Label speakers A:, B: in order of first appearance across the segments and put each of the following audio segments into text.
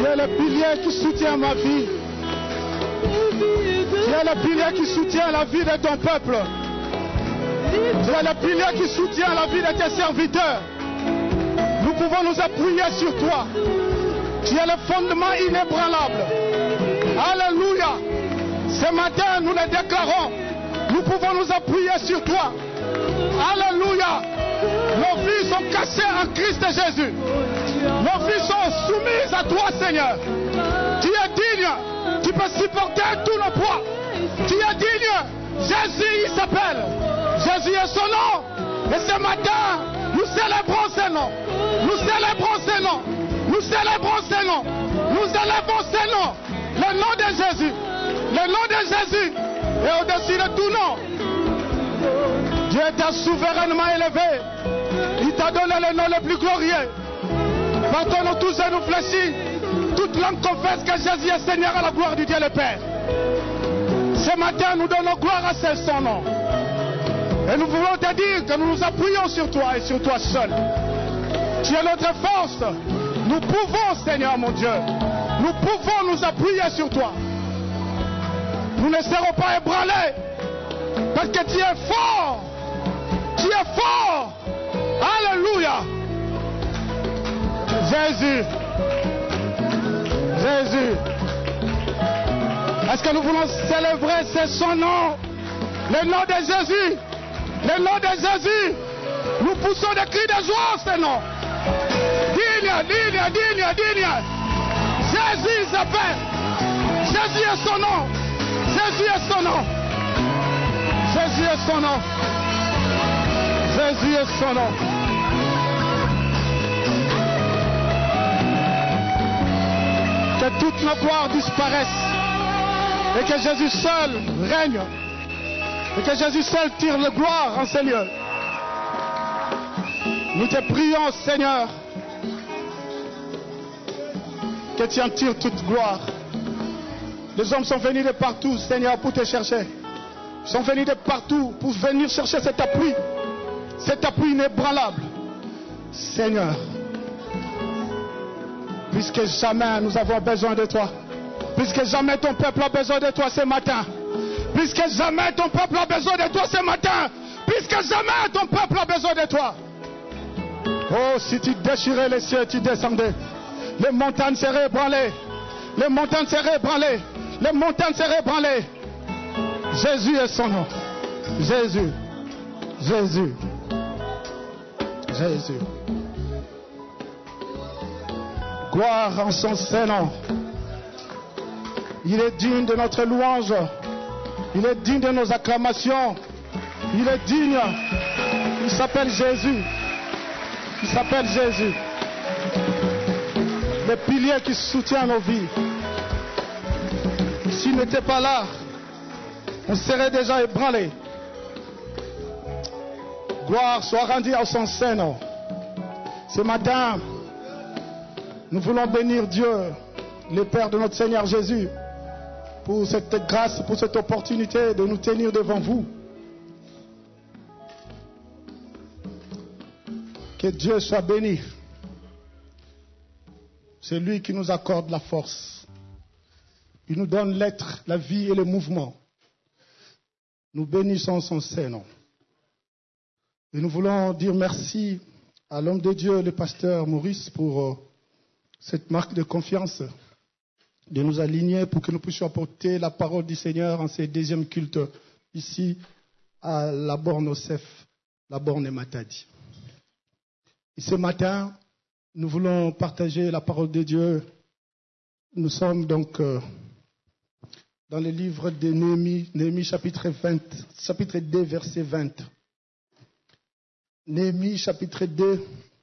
A: es le pilier qui soutient ma vie. Tu es le pilier qui soutient la vie de ton peuple. Tu es le pilier qui soutient la vie de tes serviteurs. Nous pouvons nous appuyer sur toi. Tu es le fondement inébranlable. Alléluia. Ce matin, nous le déclarons. Nous pouvons nous appuyer sur toi. Alléluia. Nos vies sont cassées en Christ Jésus. Nos vies sont soumises à toi, Seigneur. Tu es digne. Tu peux supporter tous nos poids. Tu es digne. Jésus, il s'appelle. Jésus est son nom. Et ce matin, nous célébrons ce nom. Nous célébrons ce nom. Nous célébrons ce nom. Nous élevons ce nom. Le nom de Jésus. Le nom de Jésus est au-dessus de tout nom. Dieu t'a souverainement élevé. Il t'a donné le nom le plus glorieux. Partons-nous tous et nous fléchis. Toute langue confesse que Jésus est Seigneur à la gloire du Dieu le Père. Ce matin, nous donnons gloire à son nom. Et nous voulons te dire que nous nous appuyons sur toi et sur toi seul. Tu es notre force. Nous pouvons, Seigneur mon Dieu, nous pouvons nous appuyer sur toi. Nous ne serons pas ébranlés parce que tu es fort. Tu es fort. Alléluia. Jésus. Jésus. Est-ce que nous voulons célébrer son nom? Le nom de Jésus. Le nom de Jésus. Nous poussons des cris de joie en ce nom. Digne, digne, digne, digne. Jésus s'appelle. Jésus est son nom. Jésus est son nom. Jésus est son nom. Jésus est son nom. Que toutes nos gloires disparaissent. Et que Jésus seul règne. Et que Jésus seul tire la gloire en ces lieux. Nous te prions, Seigneur, que tu en tires toute gloire. Les hommes sont venus de partout, Seigneur, pour te chercher. Ils sont venus de partout pour venir chercher cet appui inébranlable. Seigneur, puisque jamais nous avons besoin de toi, puisque jamais ton peuple a besoin de toi ce matin, puisque jamais ton peuple a besoin de toi ce matin, puisque jamais ton peuple a besoin de toi. Oh, si tu déchirais les cieux, tu descendais. Les montagnes seraient ébranlées. Les montagnes seraient ébranlées. Les montagnes seraient ébranlées. Jésus est son nom. Jésus. Jésus. Jésus. Gloire en son Saint-Nom. Il est digne de notre louange. Il est digne de nos acclamations. Il est digne. Il s'appelle Jésus. Il s'appelle Jésus. Le pilier qui soutient nos vies. S'il n'était pas là, on serait déjà ébranlé. Gloire soit rendue à son Saint-Nom. Ce matin, nous voulons bénir Dieu, le Père de notre Seigneur Jésus, pour cette grâce, pour cette opportunité de nous tenir devant vous. Que Dieu soit béni. C'est lui qui nous accorde la force. Il nous donne l'être, la vie et le mouvement. Nous bénissons son Saint-Nom. Et nous voulons dire merci à l'homme de Dieu, le pasteur Maurice, pour cette marque de confiance, de nous aligner pour que nous puissions apporter la parole du Seigneur en ces deuxièmes cultes ici à la borne Osef, la borne Matadi. Et ce matin, nous voulons partager la parole de Dieu. Nous sommes donc dans le livre de Néhémie, Néhémie chapitre 2, verset 20. Néhémie chapitre 2,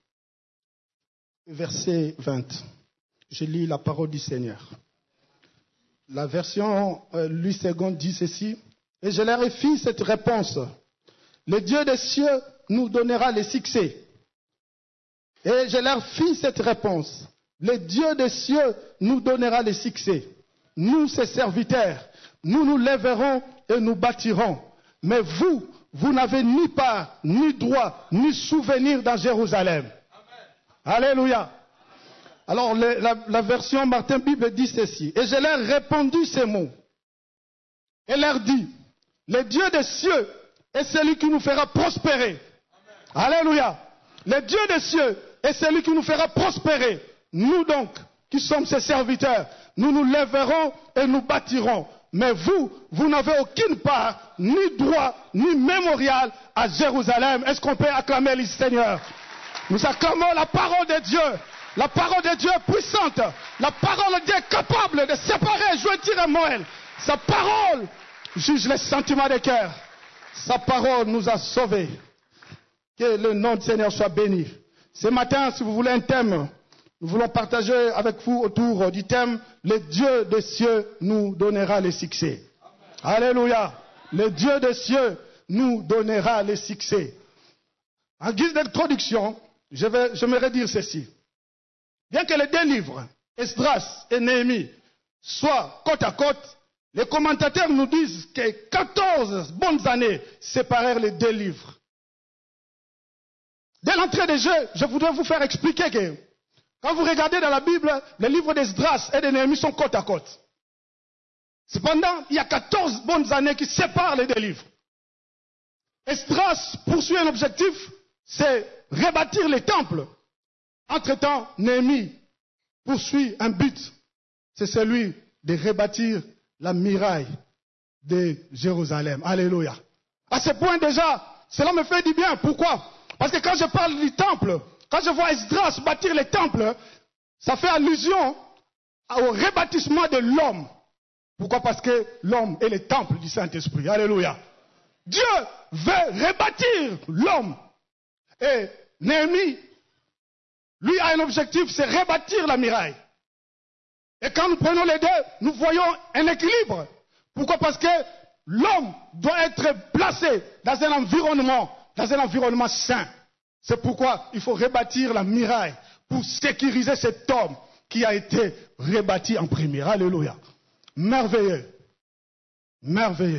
A: verset 20. Je lis la parole du Seigneur. La version Louis II dit ceci. Et je leur ai fait cette réponse. Le Dieu des cieux nous donnera le succès. Et je leur fis cette réponse. Le Dieu des cieux nous donnera le succès. Nous, ses serviteurs, nous nous lèverons et nous bâtirons. Mais vous, vous n'avez ni part, ni droit, ni souvenir dans Jérusalem. Amen. Alléluia. Alors la version Martin Bible dit ceci. Et je leur répondu ces mots. Et leur dit, le Dieu des cieux est celui qui nous fera prospérer. Amen. Alléluia. Le Dieu des cieux est celui qui nous fera prospérer. Nous donc, qui sommes ses serviteurs, nous nous lèverons et nous bâtirons. Mais vous, vous n'avez aucune part, ni droit, ni mémorial à Jérusalem. Est-ce qu'on peut acclamer le Seigneur? Nous acclamons la parole de Dieu. La parole de Dieu est puissante. La parole de Dieu est capable de séparer jointure et moelle. Sa parole juge les sentiments des cœurs. Sa parole nous a sauvés. Que le nom du Seigneur soit béni. Ce matin, si vous voulez un thème, nous voulons partager avec vous autour du thème « Le Dieu des cieux nous donnera le succès ». Alléluia. Le Dieu des cieux nous donnera le succès. En guise d'introduction, j'aimerais dire ceci. Bien que les deux livres, Esdras et Néhémie, soient côte à côte, les commentateurs nous disent que 14 bonnes années séparèrent les deux livres. Dès l'entrée des jeux, je voudrais vous faire expliquer que quand vous regardez dans la Bible, les livres d'Esdras et de Néhémie sont côte à côte. Cependant, il y a 14 bonnes années qui séparent les deux livres. Esdras poursuit un objectif, c'est rebâtir les temples. Entre-temps, Néhémie poursuit un but, c'est celui de rebâtir la muraille de Jérusalem. Alléluia. À ce point déjà, cela me fait du bien. Pourquoi? Parce que quand je parle du temple, quand je vois Esdras bâtir les temples, ça fait allusion au rebâtissement de l'homme. Pourquoi? Parce que l'homme est le temple du Saint-Esprit. Alléluia. Dieu veut rebâtir l'homme. Et Néhémie, lui a un objectif, c'est rebâtir la muraille. Et quand nous prenons les deux, nous voyons un équilibre. Pourquoi? Parce que l'homme doit être placé dans un environnement sain. C'est pourquoi il faut rebâtir la muraille pour sécuriser cet homme qui a été rebâti en premier. Alléluia. Merveilleux. Merveilleux.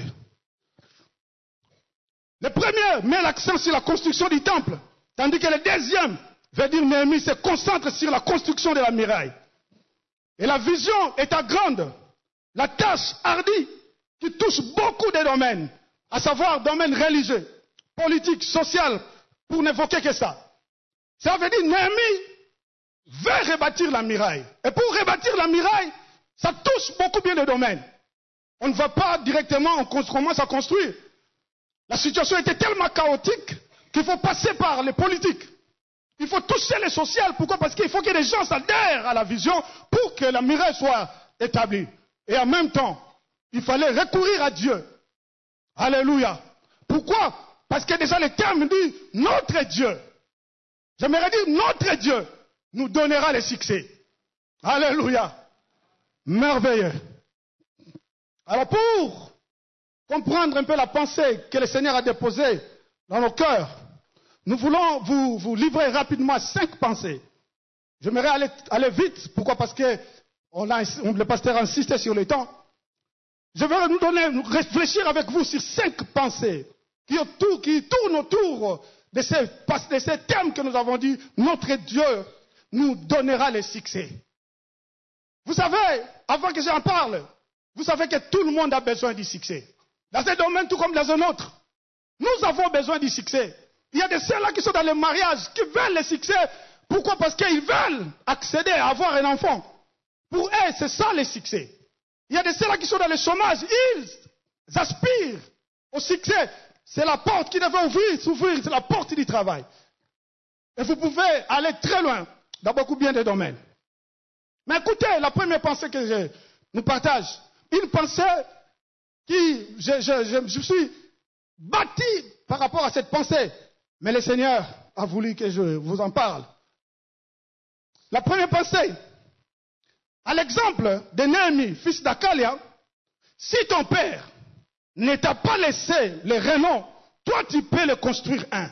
A: Le premier met l'accent sur la construction du temple, tandis que le deuxième veut dire Néhémie se concentre sur la construction de la muraille. Et la vision étant grande, la tâche hardie qui touche beaucoup de domaines, à savoir domaines religieux, politiques, social, pour n'évoquer que ça. Ça veut dire Néhémie veut rebâtir la muraille. Et pour rebâtir la muraille, ça touche beaucoup bien de domaines. On ne va pas directement, on commence à construire. La situation était tellement chaotique qu'il faut passer par les politiques. Il faut toucher les social. Pourquoi? Parce qu'il faut que les gens s'adhèrent à la vision pour que la muraille soit établie. Et en même temps, il fallait recourir à Dieu. Alléluia. Pourquoi? Parce que déjà le terme dit notre Dieu. J'aimerais dire notre Dieu nous donnera le succès. Alléluia. Merveilleux. Alors pour comprendre un peu la pensée que le Seigneur a déposée dans nos cœurs, nous voulons vous livrer rapidement 5 pensées. J'aimerais aller vite. Pourquoi? Parce que le pasteur insiste sur le temps. Je vais nous réfléchir avec vous sur 5 pensées qui tournent autour de ces thèmes que nous avons dit. Notre Dieu nous donnera le succès. Vous savez, avant que j'en parle, vous savez que tout le monde a besoin du succès. Dans ce domaine, tout comme dans un autre. Nous avons besoin du succès. Il y a de ceux-là qui sont dans le mariage, qui veulent le succès. Pourquoi? Parce qu'ils veulent accéder à avoir un enfant. Pour eux, c'est ça le succès. Il y a de ceux-là qui sont dans le chômage. Ils aspirent au succès. C'est la porte qui devait s'ouvrir. C'est la porte du travail. Et vous pouvez aller très loin dans beaucoup bien de domaines. Mais écoutez, la première pensée que je nous partage. Une pensée qui, je suis bâti par rapport à cette pensée. Mais le Seigneur a voulu que je vous en parle. La première pensée, à l'exemple de Néhémie, fils d'Akalia, si ton père ne t'a pas laissé le renom, toi tu peux le construire un.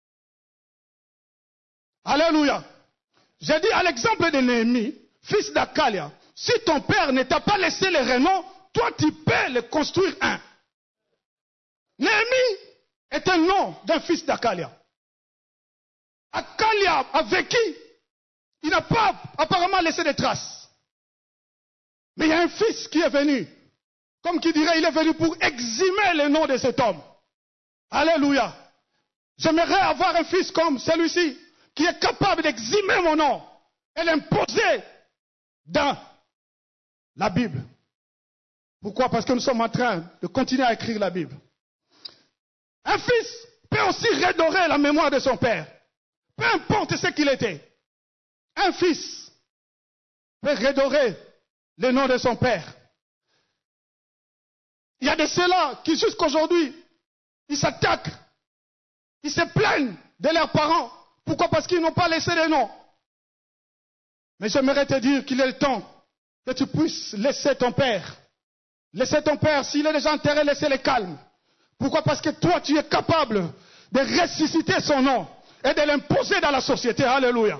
A: Alléluia. J'ai dit à l'exemple de Néhémie, fils d'Akalia, si ton père ne t'a pas laissé le renom, toi tu peux le construire un. Néhémie est un nom d'un fils d'Akalia. Akalia a vécu Il n'a pas apparemment laissé de traces. Mais il y a un fils qui est venu. Comme qui dirait, il est venu pour exhumer le nom de cet homme. Alléluia. J'aimerais avoir un fils comme celui-ci, qui est capable d'exhumer mon nom et l'imposer dans la Bible. Pourquoi? Parce que nous sommes en train de continuer à écrire la Bible. Un fils peut aussi redorer la mémoire de son père. Peu importe ce qu'il était. Un fils peut redorer le nom de son père. Il y a de ceux-là qui jusqu'aujourd'hui, ils s'attaquent, ils se plaignent de leurs parents. Pourquoi? Parce qu'ils n'ont pas laissé les noms. Mais j'aimerais te dire qu'il est le temps que tu puisses laisser ton père. Laisser ton père, s'il est déjà enterré, laissez-le calme. Pourquoi? Parce que toi, tu es capable de ressusciter son nom et de l'imposer dans la société. Alléluia.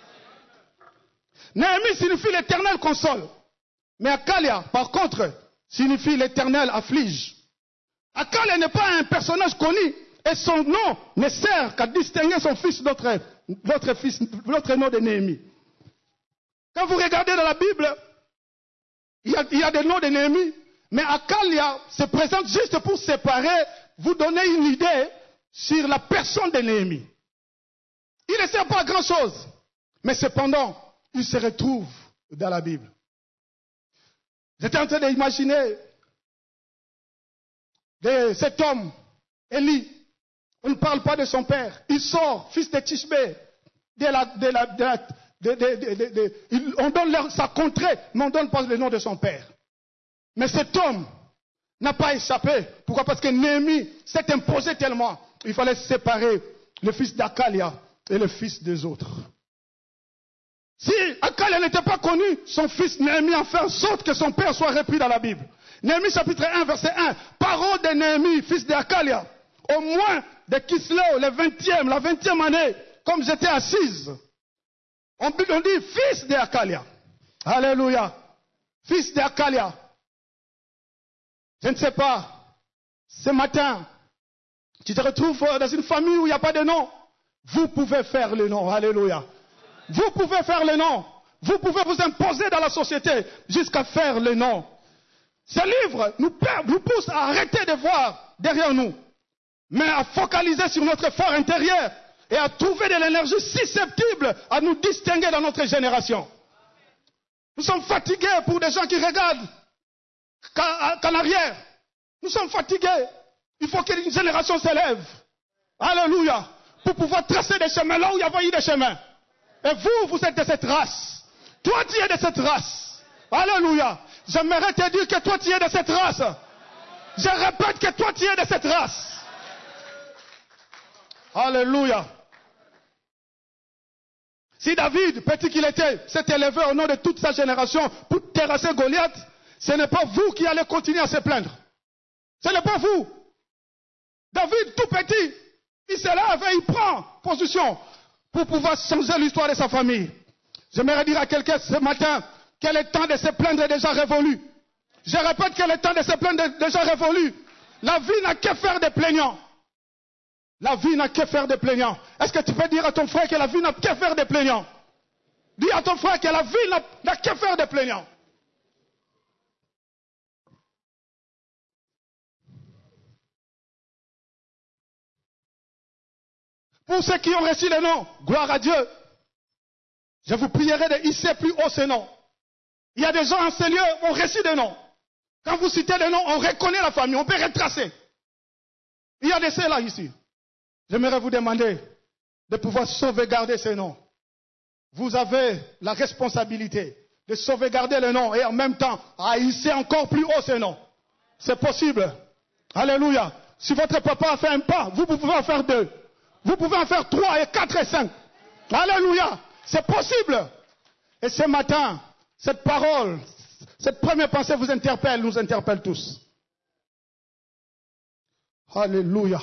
A: Néhémie signifie l'éternel console. Mais Akalia, par contre, signifie l'éternel afflige. Akalia n'est pas un personnage connu et son nom ne sert qu'à distinguer son fils d'autre nom de Néhémie. Quand vous regardez dans la Bible, il y a des noms de Néhémie, mais Akalia se présente juste pour séparer, vous donner une idée sur la personne de Néhémie. Il ne sert pas à grand chose, mais cependant, il se retrouve dans la Bible. J'étais en train d'imaginer cet homme, Élie. On ne parle pas de son père. Il sort, fils de Tishbé. On donne sa contrée, mais on ne donne pas le nom de son père. Mais cet homme n'a pas échappé. Pourquoi? Parce que Néhémie s'est imposé tellement. Il fallait séparer le fils d'Akalia et le fils des autres. Si Akalia n'était pas connu, son fils Néhémie a fait en sorte que son père soit repris dans la Bible. Néhémie chapitre 1, verset 1. Parole de Néhémie, fils d'Akalia. Au moins de Kislev, la 20e année, comme j'étais assise. On dit fils d'Akalia. Alléluia. Fils d'Akalia. Je ne sais pas. Ce matin, tu te retrouves dans une famille où il n'y a pas de nom. Vous pouvez faire le nom. Alléluia. Vous pouvez faire le nom. Vous pouvez vous imposer dans la société jusqu'à faire le nom. Ce livre nous pousse à arrêter de voir derrière nous, mais à focaliser sur notre fort intérieur et à trouver de l'énergie susceptible à nous distinguer dans notre génération. Nous sommes fatigués pour des gens qui regardent qu'en arrière. Nous sommes fatigués. Il faut qu'une génération s'élève. Alléluia. Pour pouvoir tracer des chemins là où il n'y a pas eu de chemins. Et vous êtes de cette race. Toi, tu es de cette race. Alléluia. J'aimerais te dire que toi, tu es de cette race. Je répète que toi, tu es de cette race. Alléluia. Si David, petit qu'il était, s'est élevé au nom de toute sa génération pour terrasser Goliath, ce n'est pas vous qui allez continuer à se plaindre. Ce n'est pas vous. David, tout petit, il se lève et il prend position pour pouvoir changer l'histoire de sa famille. J'aimerais dire à quelqu'un ce matin que le temps de se plaindre est déjà révolu. Je répète que le temps de se plaindre est déjà révolu. La vie n'a que faire des plaignants. La vie n'a que faire des plaignants. Est-ce que tu peux dire à ton frère que la vie n'a que faire des plaignants? Dis à ton frère que la vie n'a que faire des plaignants. Pour ceux qui ont reçu le nom, gloire à Dieu, je vous prierai de hisser plus haut ce nom. Il y a des gens en ce lieu qui ont reçu des noms. Quand vous citez les noms, on reconnaît la famille, on peut retracer. Il y a des ceux-là ici. J'aimerais vous demander de pouvoir sauvegarder ces noms. Vous avez la responsabilité de sauvegarder le nom et en même temps à hisser encore plus haut ces noms. C'est possible. Alléluia. Si votre papa a fait un pas, vous pouvez en faire 2. Vous pouvez en faire 3 et 4 et 5. Alléluia. C'est possible. Et ce matin, cette parole, cette première pensée vous interpelle, nous interpelle tous. Alléluia.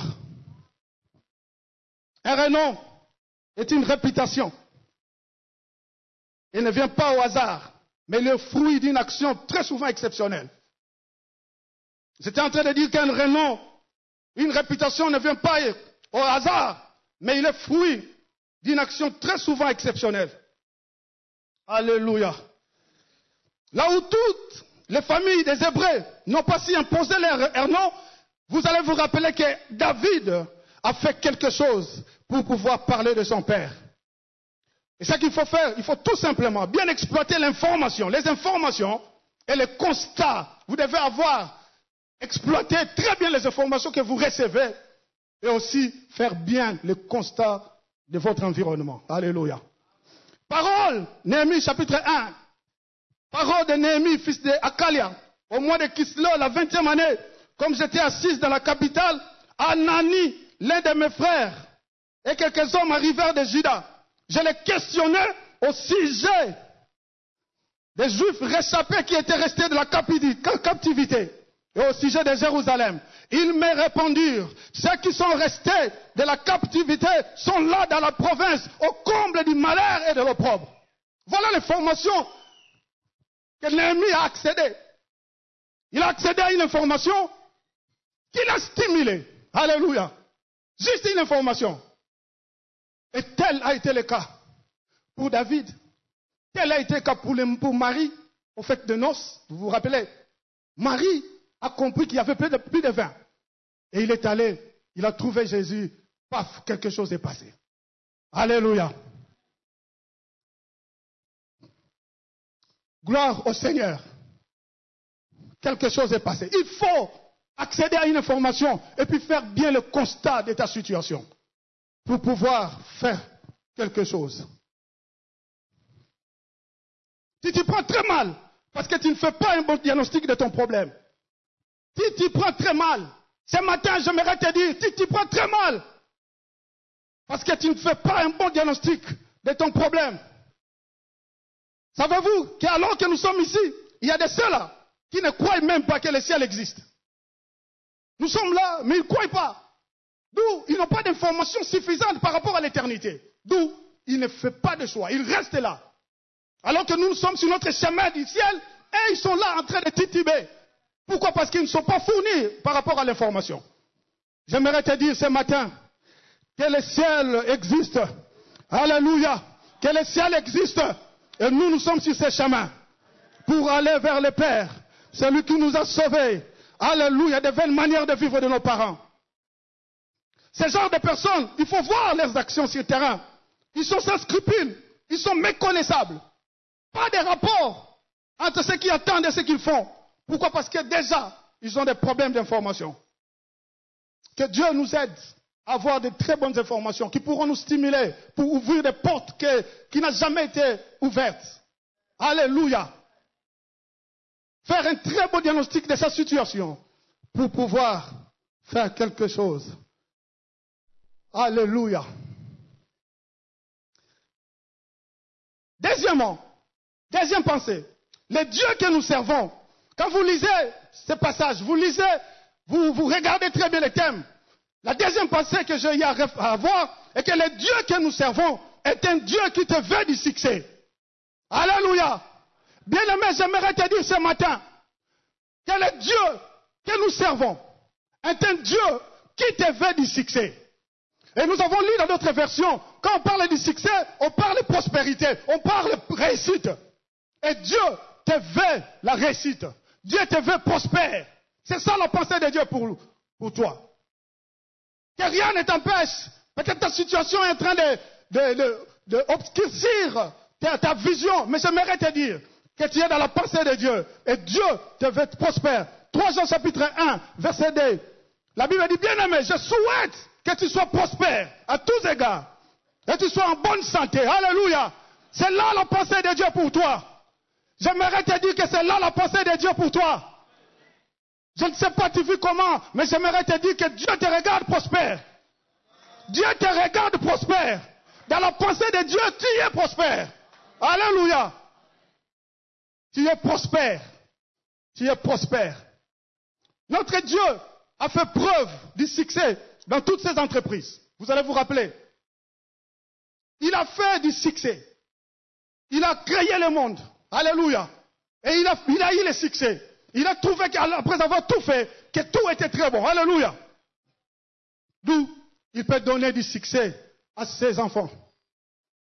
A: Un renom est une réputation. Il ne vient pas au hasard, mais le fruit d'une action très souvent exceptionnelle. J'étais en train de dire qu'un renom, une réputation ne vient pas au hasard, mais il est fruit d'une action très souvent exceptionnelle. Alléluia. Là où toutes les familles des Hébreux n'ont pas si imposé leur nom, vous allez vous rappeler que David a fait quelque chose pour pouvoir parler de son père. Et ce qu'il faut faire, il faut tout simplement bien exploiter l'information, les informations et les constats. Vous devez avoir exploité très bien les informations que vous recevez et aussi faire bien le constat de votre environnement. Alléluia. Parole, Néhémie chapitre 1. Parole de Néhémie, fils de Akalia, au mois de Kislev, la 20e année, comme j'étais assise dans la capitale, Anani, l'un de mes frères, et quelques hommes arrivèrent de Juda. Je les questionnais au sujet des Juifs réchappés qui étaient restés de la captivité et au sujet de Jérusalem. Ils me répondirent, ceux qui sont restés de la captivité sont là dans la province, au comble du malheur et de l'opprobre. Voilà l'information que Néhémie a accédé. Il a accédé à une information qui l'a stimulé. Alléluia. Juste une information. Et tel a été le cas pour David. Tel a été le cas pour Marie, au fait de noces. Vous vous rappelez? Marie a compris qu'il y avait plus de vin. Et il est allé, il a trouvé Jésus. Paf, quelque chose est passé. Alléluia. Gloire au Seigneur. Quelque chose est passé. Il faut accéder à une information et puis faire bien le constat de ta situation pour pouvoir faire quelque chose. Si tu prends très mal parce que tu ne fais pas un bon diagnostic de ton problème, si tu prends très mal, ce matin j'aimerais te dire, si tu prends très mal parce que tu ne fais pas un bon diagnostic de ton problème, savez-vous qu'alors que nous sommes ici, il y a des ceux-là qui ne croient même pas que le ciel existe. Nous sommes là, mais ils ne croient pas. D'où ils n'ont pas d'informations suffisantes par rapport à l'éternité. D'où ils ne font pas de choix. Ils restent là. Alors que nous sommes sur notre chemin du ciel et ils sont là en train de tituber. Pourquoi? Parce qu'ils ne sont pas fournis par rapport à l'information. J'aimerais te dire ce matin que le ciel existe. Alléluia. Que le ciel existe. Et nous, nous sommes sur ce chemin pour aller vers le Père. Celui qui nous a sauvés. Alléluia. De belles manières de vivre de nos parents. Ces genres de personnes, il faut voir leurs actions sur le terrain. Ils sont sans scrupules. Ils sont méconnaissables. Pas de rapport entre ce qu'ils attendent et ce qu'ils font. Pourquoi? Parce que déjà, ils ont des problèmes d'information. Que Dieu nous aide à avoir de très bonnes informations qui pourront nous stimuler pour ouvrir des portes qui n'ont jamais été ouvertes. Alléluia. Faire un très bon diagnostic de sa situation pour pouvoir faire quelque chose. Alléluia. Deuxièmement, deuxième pensée, le Dieu que nous servons, quand vous lisez ce passage, vous regardez très bien les thèmes. La deuxième pensée que j'ai à avoir est que le Dieu que nous servons est un Dieu qui te veut du succès. Alléluia. Bien-aimé, j'aimerais te dire ce matin que le Dieu que nous servons est un Dieu qui te veut du succès. Et nous avons lu dans d'autres versions, quand on parle du succès, on parle de prospérité, on parle de réussite. Et Dieu te veut la réussite. Dieu te veut prospère. C'est ça la pensée de Dieu pour toi. Que rien ne t'empêche. Peut-être ta situation est en train d'obscurcir ta vision. Mais j'aimerais te dire que tu es dans la pensée de Dieu. Et Dieu te veut prospère. 3 Jean chapitre 1, verset 2. La Bible dit, bien aimé, je souhaite que tu sois prospère à tous égards. Et que tu sois en bonne santé. Alléluia. C'est là la pensée de Dieu pour toi. J'aimerais te dire que c'est là la pensée de Dieu pour toi. Je ne sais pas tu vis comment, mais j'aimerais te dire que Dieu te regarde prospère. Dieu te regarde prospère. Dans la pensée de Dieu, tu es prospère. Alléluia. Tu es prospère. Tu es prospère. Notre Dieu a fait preuve du succès dans toutes ses entreprises. Vous allez vous rappeler. Il a fait du succès. Il a créé le monde. Alléluia. Et il a eu le succès. Il a trouvé qu'après avoir tout fait, que tout était très bon. Alléluia. D'où il peut donner du succès à ses enfants.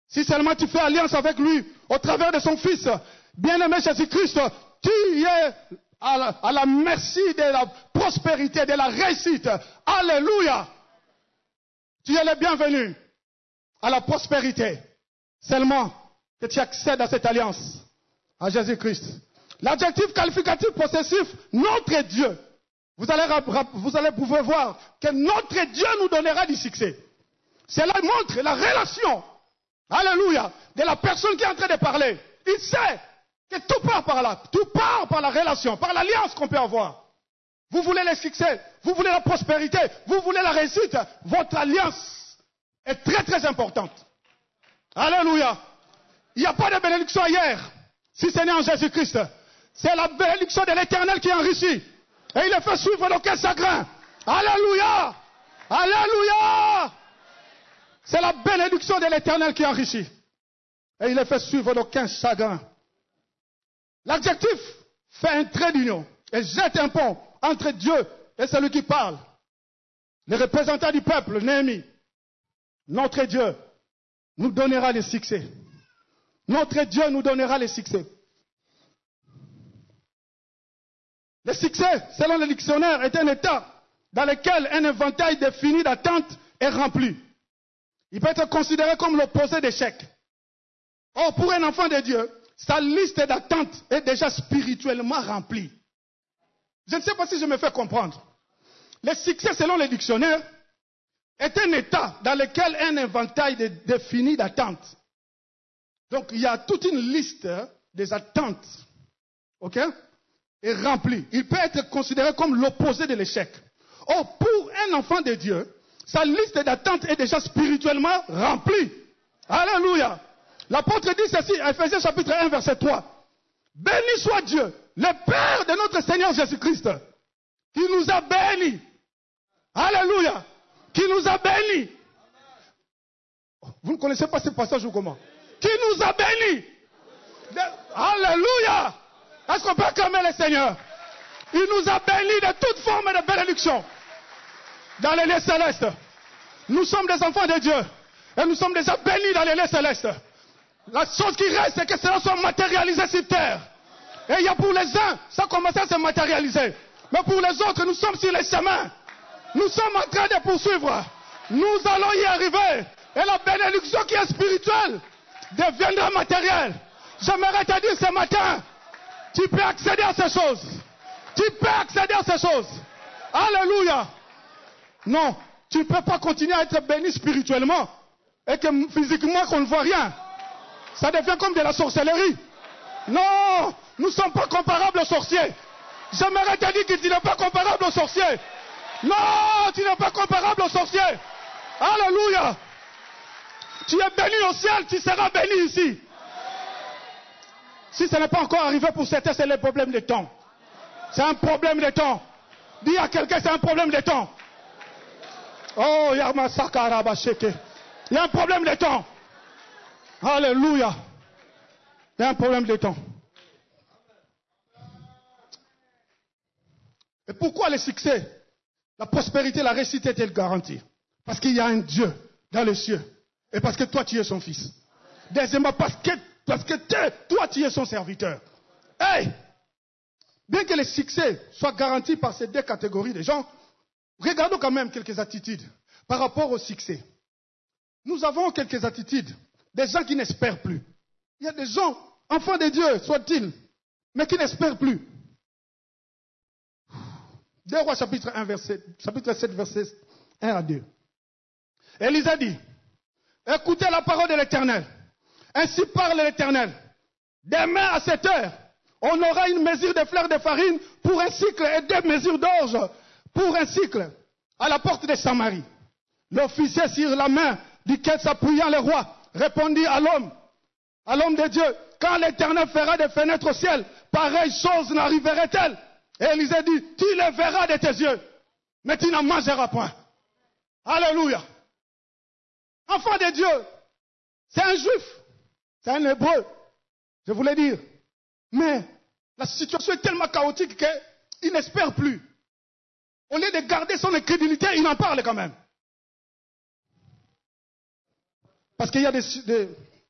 A: Si seulement tu fais alliance avec lui au travers de son Fils, bien-aimé Jésus-Christ, tu es à la merci de la prospérité, de la réussite. Alléluia. Tu es le bienvenu à la prospérité. Seulement que tu accèdes à cette alliance, à Jésus-Christ. L'adjectif qualificatif possessif, notre Dieu. Vous allez pouvoir voir que notre Dieu nous donnera du succès. Cela montre la relation, alléluia, de la personne qui est en train de parler. Il sait que tout part par là. Tout part par la relation, par l'alliance qu'on peut avoir. Vous voulez le succès, vous voulez la prospérité, vous voulez la réussite. Votre alliance est très très importante. Alléluia. Il n'y a pas de bénédiction ailleurs, si ce n'est en Jésus-Christ. C'est la bénédiction de l'Éternel qui enrichit. Et il le fait suivre d'aucun chagrin. Alléluia. Alléluia. C'est la bénédiction de l'Éternel qui enrichit. Et il le fait suivre d'aucun chagrin. L'adjectif fait un trait d'union et jette un pont entre Dieu et celui qui parle. Le représentant du peuple, Néhémie. Notre Dieu nous donnera le succès. Notre Dieu nous donnera le succès. Le succès, selon le dictionnaire, est un état dans lequel un éventail défini d'attentes est rempli. Il peut être considéré comme l'opposé d'échec. Or, pour un enfant de Dieu, sa liste d'attentes est déjà spirituellement remplie. Je ne sais pas si je me fais comprendre. Le succès, selon le dictionnaire, est un état dans lequel un éventail défini d'attentes. Donc, il y a toute une liste des attentes. OK? Est rempli. Il peut être considéré comme l'opposé de l'échec. Or, pour un enfant de Dieu, sa liste d'attentes est déjà spirituellement remplie. Alléluia. L'apôtre dit ceci, Ephésiens chapitre 1, verset 3. Béni soit Dieu, le Père de notre Seigneur Jésus-Christ, qui nous a bénis. Alléluia. Qui nous a bénis. Vous ne connaissez pas ce passage ou comment? Qui nous a bénis. Alléluia. Est-ce qu'on peut acclamer le Seigneur? Il nous a bénis de toute forme de bénédiction dans les lieux célestes. Nous sommes des enfants de Dieu et nous sommes déjà bénis dans les lieux célestes. La chose qui reste, c'est que cela soit matérialisé sur terre. Et il y a pour les uns, ça commence à se matérialiser. Mais pour les autres, nous sommes sur les chemins. Nous sommes en train de poursuivre. Nous allons y arriver. Et la bénédiction qui est spirituelle deviendra matérielle. J'aimerais te dire ce matin, tu peux accéder à ces choses. Tu peux accéder à ces choses. Alléluia. Non, tu ne peux pas continuer à être béni spirituellement et que physiquement qu'on ne voit rien. Ça devient comme de la sorcellerie. Non, nous ne sommes pas comparables aux sorciers. J'aimerais te dire que tu n'es pas comparable aux sorciers. Non, tu n'es pas comparable aux sorciers. Alléluia. Tu es béni au ciel, tu seras béni ici. Si ce n'est pas encore arrivé pour certains, c'est le problème de temps. C'est un problème de temps. Dis à quelqu'un, c'est un problème de temps. Oh, il y a un problème de temps. Alléluia. Il y a un problème de temps. Et pourquoi le succès, la prospérité, la réussite est-elle garantie? Parce qu'il y a un Dieu dans les cieux. Et parce que toi, tu es son fils. Deuxièmement, parce que toi, tu es son serviteur. Hey! Bien que le succès soit garanti par ces deux catégories de gens, regardons quand même quelques attitudes par rapport au succès. Nous avons quelques attitudes des gens qui n'espèrent plus. Il y a des gens, enfants de Dieu, soit-ils, mais qui n'espèrent plus. 2 Rois chapitre 7, verset 1 à 2. Élisée dit, écoutez la parole de l'Éternel. Ainsi parle l'Éternel. Demain à 7 heures, on aura une mesure de fleurs de farine pour un cycle et 2 mesures d'orge pour un cycle à la porte de Samarie. L'officier sur la main duquel s'appuyant le roi répondit à l'homme de Dieu, quand l'Éternel fera des fenêtres au ciel, pareille chose n'arriverait-elle? Et Élisée dit, tu les verras de tes yeux, mais tu n'en mangeras point. Alléluia. Enfant de Dieu, c'est un juif, c'est un hébreu, je voulais dire. Mais la situation est tellement chaotique qu'il n'espère plus. Au lieu de garder son incrédulité, il en parle quand même. Parce qu'il y a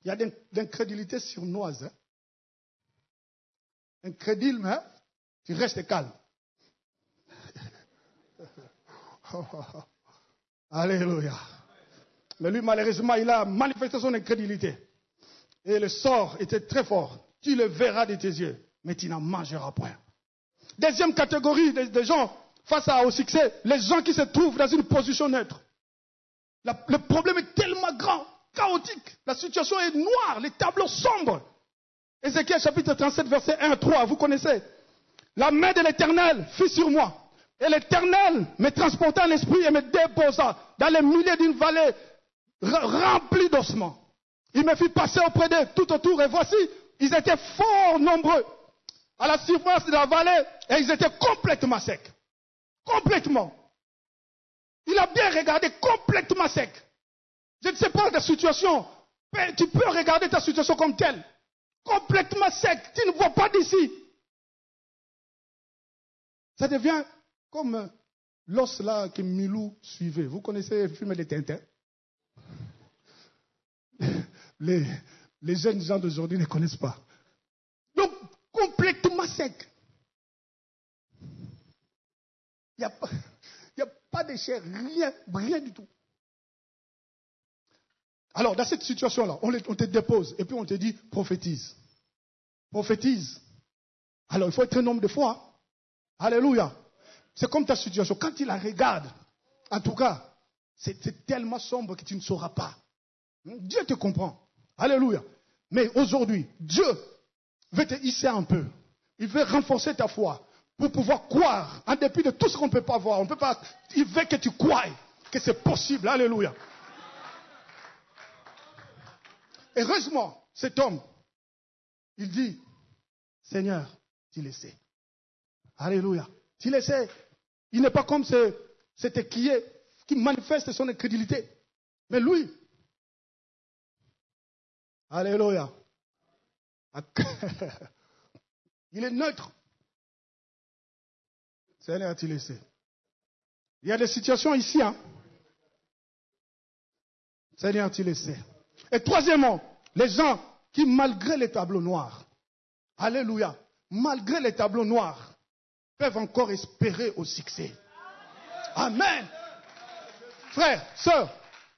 A: Il y a d'incrédulité sournoise. Hein? Incrédule, mais tu restes calme. Alléluia. Mais lui, malheureusement, il a manifesté son incrédulité. Et le sort était très fort. Tu le verras de tes yeux, mais tu n'en mangeras point. Deuxième catégorie des gens face au succès, les gens qui se trouvent dans une position neutre. Le problème est tellement grand, chaotique. La situation est noire, les tableaux sombres. Ézéchiel chapitre 37, verset 1 à 3, vous connaissez. La main de l'Éternel fut sur moi. Et l'Éternel me transporta en esprit et me déposa dans les milieux d'une vallée remplie d'ossements. Il me fit passer auprès d'eux tout autour et voici, ils étaient fort nombreux à la surface de la vallée et ils étaient complètement secs. Complètement. Il a bien regardé, complètement sec. Je ne sais pas ta situation, mais tu peux regarder ta situation comme telle. Complètement sec, tu ne vois pas d'ici. Ça devient comme l'os là que Milou suivait. Vous connaissez le film des Tintins? Les jeunes gens d'aujourd'hui ne connaissent pas. Donc, complètement sec. Il n'y a pas de chair, rien du tout. Alors, dans cette situation-là, on te dépose et puis on te dit prophétise. Prophétise. Alors, il faut être un homme de foi. Alléluia. C'est comme ta situation. Quand tu la regardes, en tout cas, c'est tellement sombre que tu ne sauras pas. Dieu te comprend. Alléluia. Mais aujourd'hui, Dieu veut te hisser un peu. Il veut renforcer ta foi pour pouvoir croire, en dépit de tout ce qu'on ne peut pas voir. On peut pas, il veut que tu croies que c'est possible. Alléluia. Heureusement, cet homme, il dit, Seigneur, tu le sais. Alléluia. Tu le sais. Il n'est pas comme cet équier qui manifeste son incrédulité. Mais lui, alléluia. Il est neutre. Seigneur, tu le sais. Il y a des situations ici, hein. Seigneur, tu le sais. Et troisièmement, les gens qui, malgré les tableaux noirs, alléluia, malgré les tableaux noirs, peuvent encore espérer au succès. Amen. Frères, sœurs,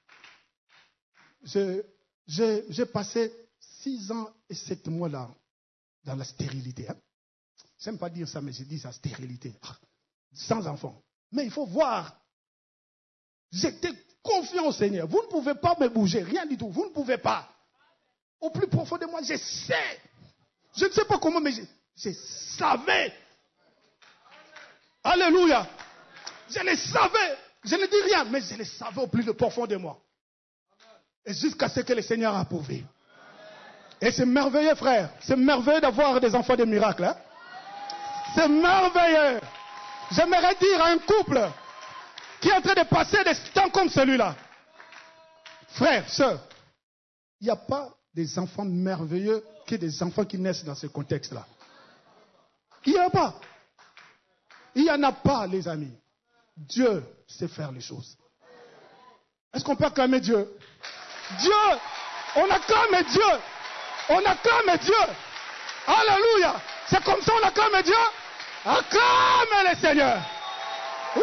A: j'ai passé 6 ans et 7 mois là, dans la stérilité. Hein. Je n'aime pas dire ça, mais je dis ça, stérilité. Sans enfant. Mais il faut voir. J'étais confiant au Seigneur. Vous ne pouvez pas me bouger, rien du tout. Vous ne pouvez pas. Au plus profond de moi, je sais. Je ne sais pas comment, mais je savais. Alléluia. Je le savais. Je ne dis rien, mais je le savais au plus profond de moi. Et jusqu'à ce que le Seigneur a approuvé. Et c'est merveilleux, frère. C'est merveilleux d'avoir des enfants de miracles. Hein? C'est merveilleux. J'aimerais dire à un couple qui est en train de passer des temps comme celui-là. Frère, sœur, il n'y a pas des enfants merveilleux que des enfants qui naissent dans ce contexte-là. Il n'y en a pas. Il n'y en a pas, les amis. Dieu sait faire les choses. Est-ce qu'on peut acclamer Dieu? Dieu, on acclame Dieu. On acclame Dieu. Alléluia. C'est comme ça on acclame Dieu. Acclame le Seigneur. Wouh!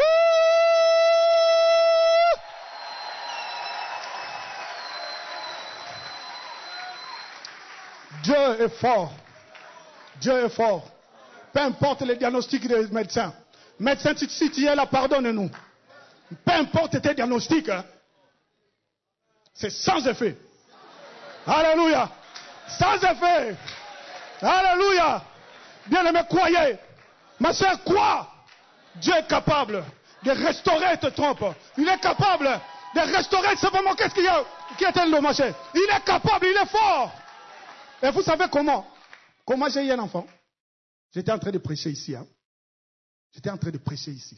A: Dieu est fort. Dieu est fort. Peu importe les diagnostics des médecins. Médecin, si tu es là, pardonne-nous. Peu importe tes diagnostics, hein, c'est sans effet. Alléluia. Sans effet. Alléluia. Bien-aimé, croyez. Ma soeur, crois. Dieu est capable de restaurer tes trompes. Il est capable de restaurer simplement qu'est-ce qu'il y a qui est endommagé. Il est capable, il est fort. Et vous savez comment? Comment j'ai eu un enfant? J'étais en train de prêcher ici. Hein. J'étais en train de prêcher ici.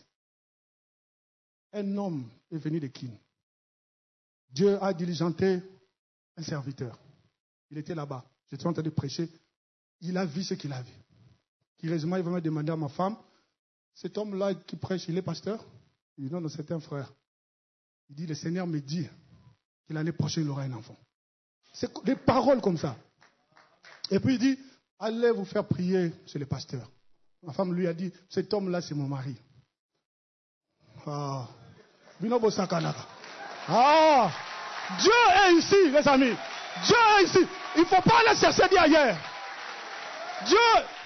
A: Un homme est venu de Kin. Dieu a diligenté un serviteur. Il était là-bas. J'étais en train de prêcher. Il a vu ce qu'il a vu. Curieusement, il va me demander à ma femme, cet homme-là qui prêche, il est pasteur? Il dit non, c'est un frère. Il dit, le Seigneur me dit que l'année prochaine, il aura un enfant. C'est des paroles comme ça. Et puis il dit, allez vous faire prier chez le pasteur. Ma femme lui a dit, cet homme-là, c'est mon mari. Ah. Ah. Dieu est ici, les amis. Dieu est ici. Il ne faut pas aller chercher d'ailleurs. Dieu.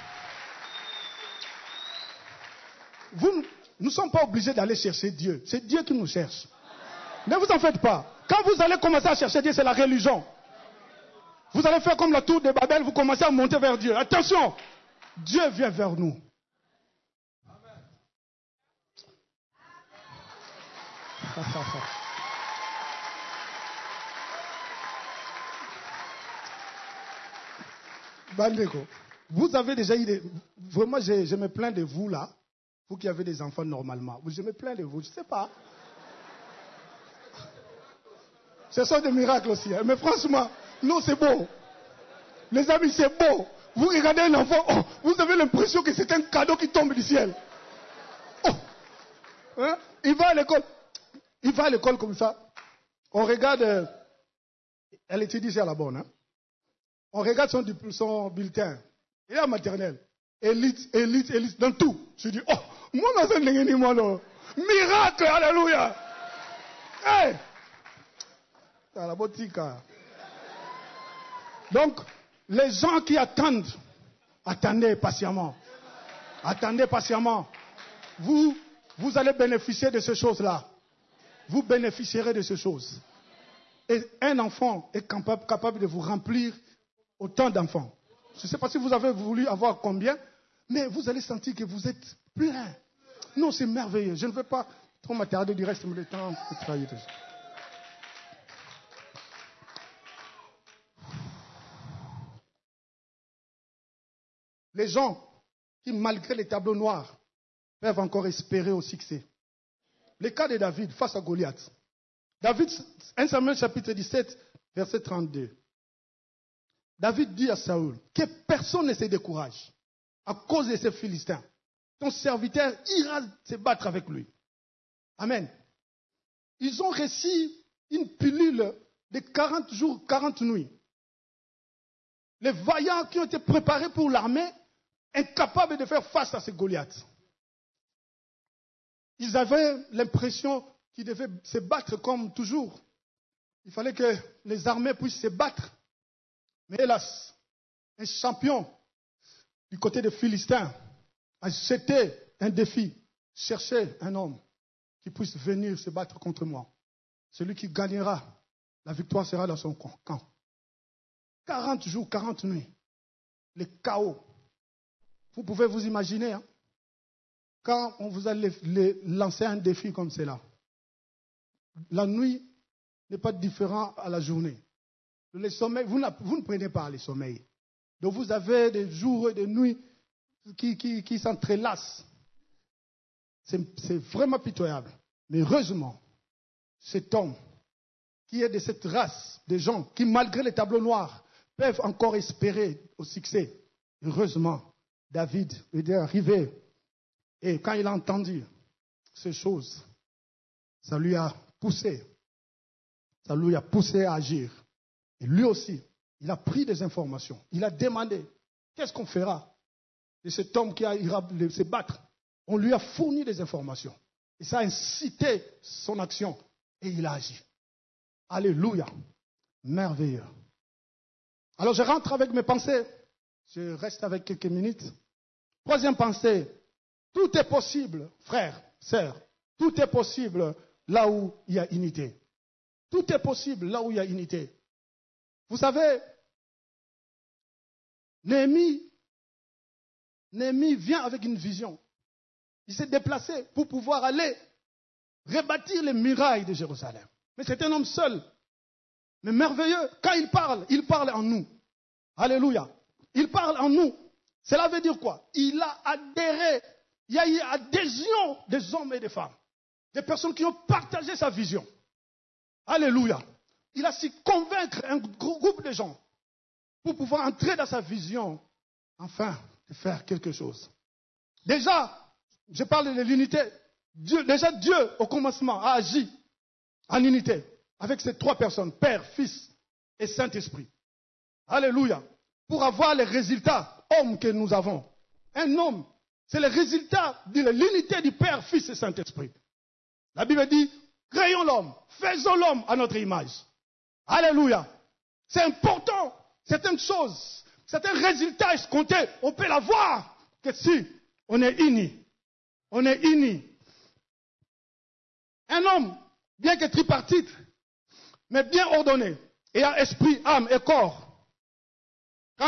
A: Nous ne sommes pas obligés d'aller chercher Dieu. C'est Dieu qui nous cherche. Ne vous en faites pas. Quand vous allez commencer à chercher Dieu, c'est la religion. Vous allez faire comme la tour de Babel, vous commencez à monter vers Dieu. Attention, Dieu vient vers nous. Bandeko, vous avez déjà eu des... Vraiment, je me plains de vous là. Vous qui avez des enfants normalement. Je me plains de vous, je ne sais pas. Ce sont des miracles aussi. Hein. Mais franchement, non, c'est beau. Les amis, c'est beau. Vous regardez un enfant, oh, vous avez l'impression que c'est un cadeau qui tombe du ciel. Oh. Hein? Il va à l'école. Il va à l'école comme ça. On regarde. Elle étudie ici à la bonne. Hein? On regarde son bulletin. Il est en maternelle. Élite. Dans tout. Je dis, oh, moi, miracle, alléluia. Hey! C'est la boutique. Donc, les gens qui attendent, attendez patiemment. Attendez patiemment. Vous allez bénéficier de ces choses-là. Vous bénéficierez de ces choses. Et un enfant est capable de vous remplir autant d'enfants. Je ne sais pas si vous avez voulu avoir combien, mais vous allez sentir que vous êtes plein. Non, c'est merveilleux. Je ne veux pas trop m'attarder du reste du temps de travailler. Les gens qui, malgré les tableaux noirs, peuvent encore espérer au succès. Le cas de David face à Goliath. David, 1 Samuel chapitre 17, verset 32. David dit à Saül que personne ne se décourage à cause de ces Philistins. Ton serviteur ira se battre avec lui. Amen. Ils ont reçu une pilule de 40 jours, 40 nuits. Les vaillants qui ont été préparés pour l'armée, incapables de faire face à ces Goliaths. Ils avaient l'impression qu'ils devaient se battre comme toujours. Il fallait que les armées puissent se battre. Mais hélas, un champion du côté des Philistins a jeté un défi. Cherchez un homme qui puisse venir se battre contre moi. Celui qui gagnera, la victoire sera dans son camp. 40 jours, 40 nuits. Le chaos. Vous pouvez vous imaginer, hein, quand on vous a lancé un défi comme cela. La nuit n'est pas différente à la journée. Le sommeil, vous ne prenez pas le sommeil. Donc vous avez des jours et des nuits qui s'entrelacent. C'est vraiment pitoyable. Mais heureusement, cet homme qui est de cette race de gens qui, malgré les tableaux noirs, peuvent encore espérer au succès. Heureusement, David est arrivé. Et quand il a entendu ces choses, ça lui a poussé. Ça lui a poussé à agir. Et lui aussi, il a pris des informations. Il a demandé, qu'est-ce qu'on fera de cet homme qui ira se battre? On lui a fourni des informations. Et ça a incité son action. Et il a agi. Alléluia. Merveilleux. Alors je rentre avec mes pensées. Je reste avec quelques minutes. Troisième pensée. Tout est possible, frères, sœurs. Tout est possible là où il y a unité. Tout est possible là où il y a unité. Vous savez, Néhémie vient avec une vision. Il s'est déplacé pour pouvoir aller rebâtir les murailles de Jérusalem. Mais c'est un homme seul. Mais merveilleux. Quand il parle en nous. Alléluia. Il parle en nous. Cela veut dire quoi? Il a adhéré. Il y a eu adhésion des hommes et des femmes. Des personnes qui ont partagé sa vision. Alléluia. Il a su convaincre un groupe de gens pour pouvoir entrer dans sa vision, afin de faire quelque chose. Déjà, je parle de l'unité. Dieu, au commencement, a agi en unité avec ces trois personnes, Père, Fils et Saint-Esprit. Alléluia. Pour avoir les résultats, hommes que nous avons. Un homme, c'est le résultat de l'unité du Père, Fils et Saint-Esprit. La Bible dit, créons l'homme, faisons l'homme à notre image. Alléluia. C'est important. Certaines choses, certains résultats escomptés, on peut l'avoir que si on est unis. On est unis. Un homme, bien que tripartite, mais bien ordonné, ayant esprit, âme et corps. Quand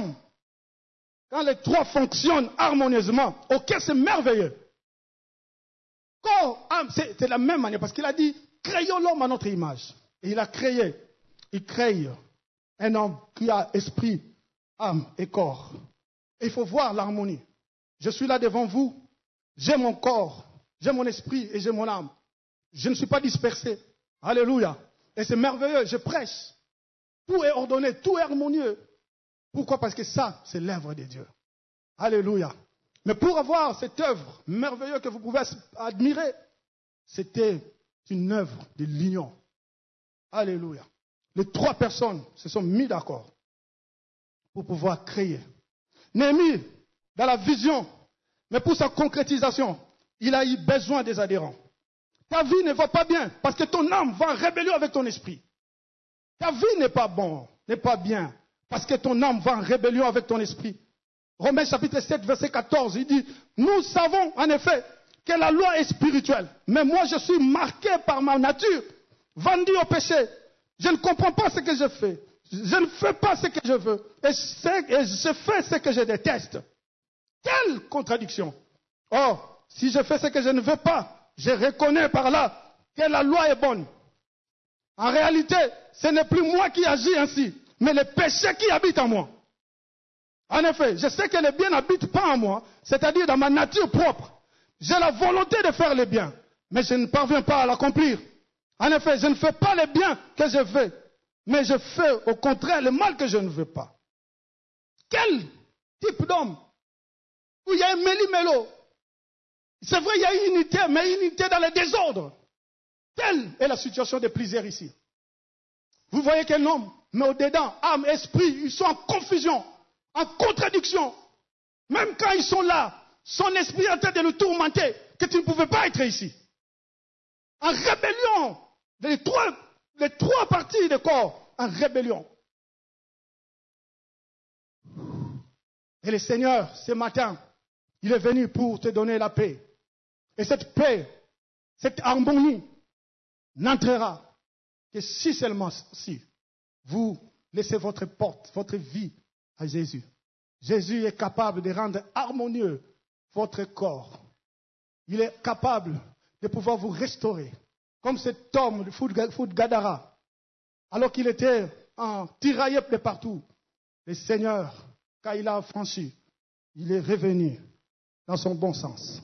A: les trois fonctionnent harmonieusement, ok, c'est merveilleux. Corps, âme, c'est de la même manière, parce qu'il a dit, créons l'homme à notre image. Et il a créé, il crée un homme qui a esprit, âme et corps. Et il faut voir l'harmonie. Je suis là devant vous, j'ai mon corps, j'ai mon esprit et j'ai mon âme. Je ne suis pas dispersé. Alléluia. Et c'est merveilleux, je prêche. Tout est ordonné, tout est harmonieux. Pourquoi? Parce que ça, c'est l'œuvre de Dieu. Alléluia. Mais pour avoir cette œuvre merveilleuse que vous pouvez admirer, c'était une œuvre de l'union. Alléluia. Les trois personnes se sont mis d'accord pour pouvoir créer. Néhémie, dans la vision, mais pour sa concrétisation, il a eu besoin des adhérents. Ta vie ne va pas bien parce que ton âme va en rébellion avec ton esprit. Ta vie n'est pas bon, n'est pas bien parce que ton âme va en rébellion avec ton esprit. Romains chapitre 7, verset 14, il dit, nous savons en effet que la loi est spirituelle, mais moi je suis marqué par ma nature, vendu au péché. Je ne comprends pas ce que je fais. Je ne fais pas ce que je veux. Et je fais ce que je déteste. Quelle contradiction! Or, si je fais ce que je ne veux pas, je reconnais par là que la loi est bonne. En réalité, ce n'est plus moi qui agis ainsi, mais le péché qui habite en moi. En effet, je sais que le bien n'habite pas en moi, c'est-à-dire dans ma nature propre. J'ai la volonté de faire le bien, mais je ne parviens pas à l'accomplir. En effet, je ne fais pas le bien que je veux, mais je fais au contraire le mal que je ne veux pas. Quel type d'homme? Où il y a un méli-mélo. C'est vrai, il y a une unité, mais une unité dans le désordre. Telle est la situation de plusieurs ici. Vous voyez qu'un homme, mais au-dedans, âme, esprit, ils sont en confusion, en contradiction. Même quand ils sont là, son esprit est en train de le tourmenter, que tu ne pouvais pas être ici. En rébellion, les trois parties du corps, en rébellion. Et le Seigneur, ce matin, il est venu pour te donner la paix. Et cette paix, cette harmonie, n'entrera que si seulement si vous laissez votre porte, votre vie à Jésus. Jésus est capable de rendre harmonieux votre corps. Il est capable de pouvoir vous restaurer. Comme cet homme de Foud Gadara, alors qu'il était tiraillé de partout. Le Seigneur, quand il a franchi, il est revenu dans son bon sens.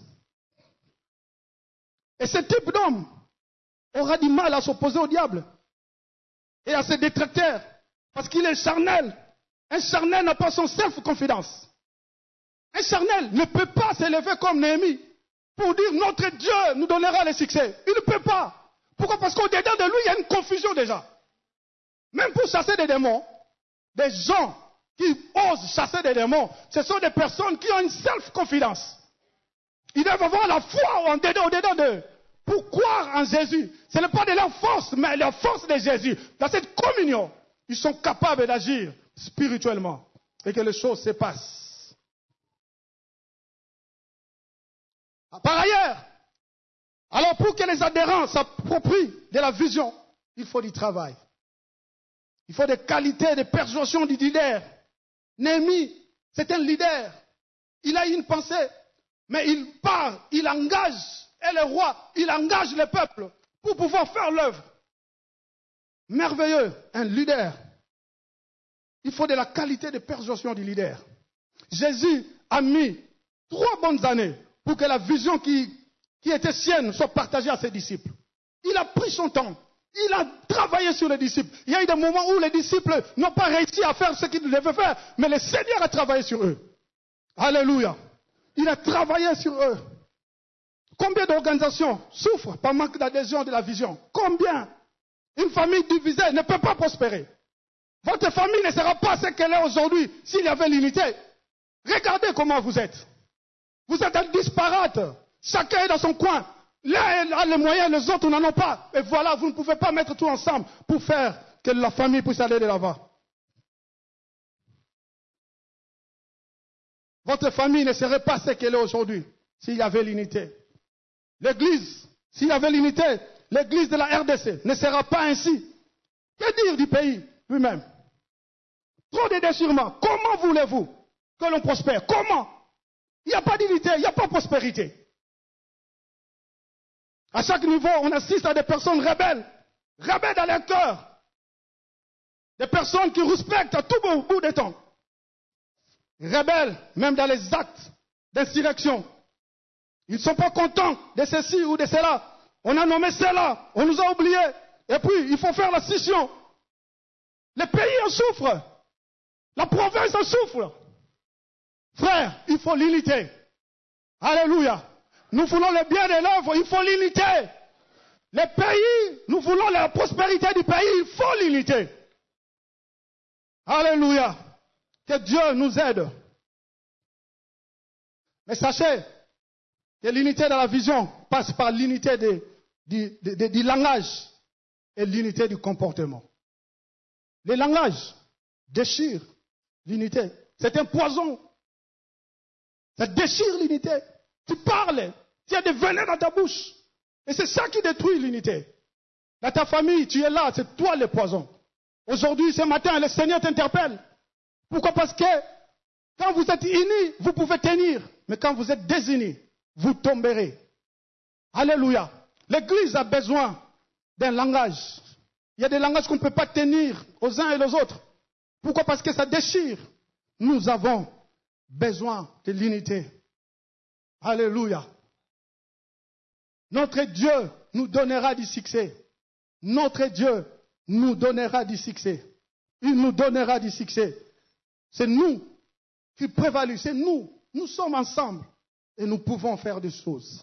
A: Et ce type d'homme aura du mal à s'opposer au diable et à ses détracteurs parce qu'il est charnel. Un charnel n'a pas son self-confidence. Un charnel ne peut pas s'élever comme Néhémie pour dire notre Dieu nous donnera le succès. Il ne peut pas. Pourquoi? Parce qu'au-dedans de lui, il y a une confusion déjà. Même pour chasser des démons, des gens qui osent chasser des démons, ce sont des personnes qui ont une self-confidence. Ils doivent avoir la foi au-dedans d'eux pour croire en Jésus. Ce n'est pas de leur force, mais la force de Jésus. Dans cette communion, ils sont capables d'agir spirituellement et que les choses se passent. Par ailleurs, alors pour que les adhérents s'approprient de la vision, il faut du travail. Il faut des qualités de persuasion du leader. Néhémie, c'est un leader. Il a une pensée, mais il parle, il engage, et le roi, il engage le peuple pour pouvoir faire l'œuvre. Merveilleux, un leader. Il faut de la qualité de persuasion du leader. Jésus a mis 3 bonnes années pour que la vision qui était sienne soit partagée à ses disciples. Il a pris son temps. Il a travaillé sur les disciples. Il y a eu des moments où les disciples n'ont pas réussi à faire ce qu'ils devaient faire, mais le Seigneur a travaillé sur eux. Alléluia. Il a travaillé sur eux. Combien d'organisations souffrent par manque d'adhésion de la vision? Combien? Une famille divisée ne peut pas prospérer. Votre famille ne sera pas ce qu'elle est aujourd'hui s'il y avait l'unité. Regardez comment vous êtes. Vous êtes disparates. Chacun est dans son coin. L'un a les moyens, les autres n'en ont pas. Et voilà, vous ne pouvez pas mettre tout ensemble pour faire que la famille puisse aller de l'avant. Votre famille ne serait pas ce qu'elle est aujourd'hui s'il y avait l'unité. L'église, s'il y avait l'unité, l'église de la RDC ne sera pas ainsi. Que dire du pays lui-même? Trop de déchirements. Comment voulez-vous que l'on prospère? Comment? Il n'y a pas d'unité, il n'y a pas de prospérité. À chaque niveau, on assiste à des personnes rebelles dans leur cœur. Des personnes qui respectent à tout bout de temps. Rebelles, même dans les actes d'insurrection. Ils ne sont pas contents de ceci ou de cela. On a nommé cela, on nous a oubliés. Et puis, il faut faire la scission. Le pays en souffre. La province en souffre. Frère, il faut l'unité. Alléluia. Nous voulons le bien de l'œuvre, il faut l'unité. Les pays, nous voulons la prospérité du pays, il faut l'unité. Alléluia. Que Dieu nous aide. Mais sachez que l'unité de la vision passe par l'unité du langage et l'unité du comportement. Le langage déchire l'unité. C'est un poison. Ça déchire l'unité. Tu parles, tu as des venins dans ta bouche. Et c'est ça qui détruit l'unité. Dans ta famille, tu es là, c'est toi le poison. Aujourd'hui, ce matin, le Seigneur t'interpelle. Pourquoi? Parce que quand vous êtes unis, vous pouvez tenir. Mais quand vous êtes désunis, vous tomberez. Alléluia. L'Église a besoin d'un langage. Il y a des langages qu'on ne peut pas tenir aux uns et aux autres. Pourquoi? Parce que ça déchire. Nous avons besoin de l'unité. Alléluia. Notre Dieu nous donnera du succès. Notre Dieu nous donnera du succès. Il nous donnera du succès. C'est nous qui prévalons. C'est nous. Nous sommes ensemble. Et nous pouvons faire des choses.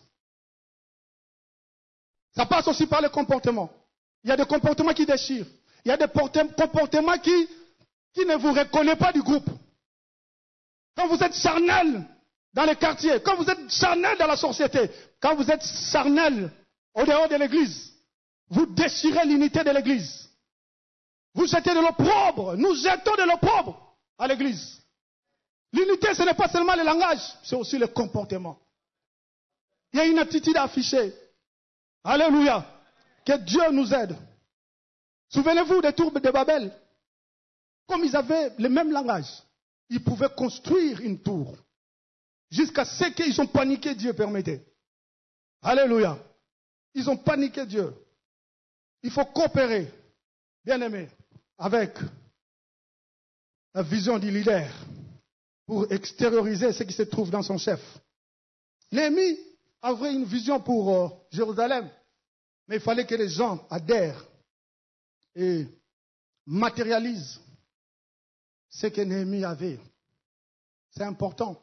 A: Ça passe aussi par le comportement. Il y a des comportements qui déchirent. Il y a des comportements qui ne vous reconnaissent pas du groupe. Quand vous êtes charnel dans les quartiers, quand vous êtes charnel dans la société, quand vous êtes charnel au dehors de l'église, vous déchirez l'unité de l'église. Vous jetez de l'opprobre. Nous jetons de l'opprobre à l'église. L'unité, ce n'est pas seulement le langage, c'est aussi le comportement. Il y a une attitude affichée. Alléluia. Que Dieu nous aide. Souvenez-vous des tours de Babel. Comme ils avaient le même langage, ils pouvaient construire une tour. Jusqu'à ce qu'ils ont paniqué, Dieu permettait. Alléluia. Ils ont paniqué Dieu. Il faut coopérer, bien aimé, avec la vision du leader pour extérioriser ce qui se trouve dans son chef. Néhémie avait une vision pour Jérusalem, mais il fallait que les gens adhèrent et matérialisent ce que Néhémie avait. C'est important.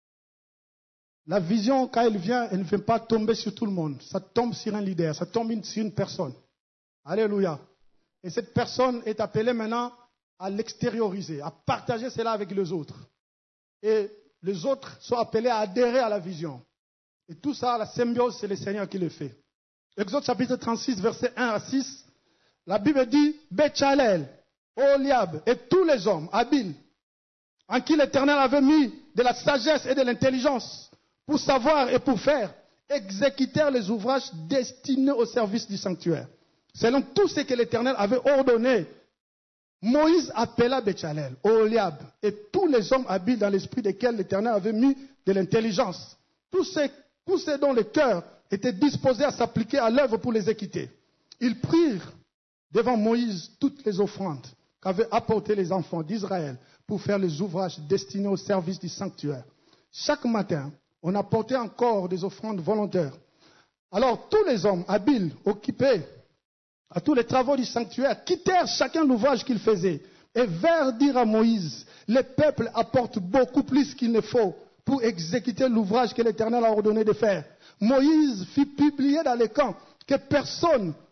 A: La vision, quand elle ne vient pas tomber sur tout le monde. Ça tombe sur un leader, ça tombe sur une personne. Alléluia. Et cette personne est appelée maintenant à l'extérioriser, à partager cela avec les autres. Et les autres sont appelés à adhérer à la vision. Et tout ça, la symbiose, c'est le Seigneur qui le fait. Exode chapitre 36, versets 1 à 6. La Bible dit, Béchalel, Oliab et tous les hommes habiles, en qui l'Éternel avait mis de la sagesse et de l'intelligence, pour savoir et pour faire, exécutèrent les ouvrages destinés au service du sanctuaire. Selon tout ce que l'Éternel avait ordonné, Moïse appela Béchalel, Oliab et tous les hommes habiles dans l'esprit desquels l'Éternel avait mis de l'intelligence. Tous ceux dont le cœur était disposé à s'appliquer à l'œuvre pour les exécuter. Ils prirent devant Moïse toutes les offrandes qu'avaient apportées les enfants d'Israël pour faire les ouvrages destinés au service du sanctuaire. Chaque matin, on apportait encore des offrandes volontaires. Alors tous les hommes habiles, occupés à tous les travaux du sanctuaire, quittèrent chacun l'ouvrage qu'il faisait et vinrent dire à Moïse, le peuple apporte beaucoup plus qu'il ne faut pour exécuter l'ouvrage que l'Éternel a ordonné de faire. Moïse fit publier dans les camps que personne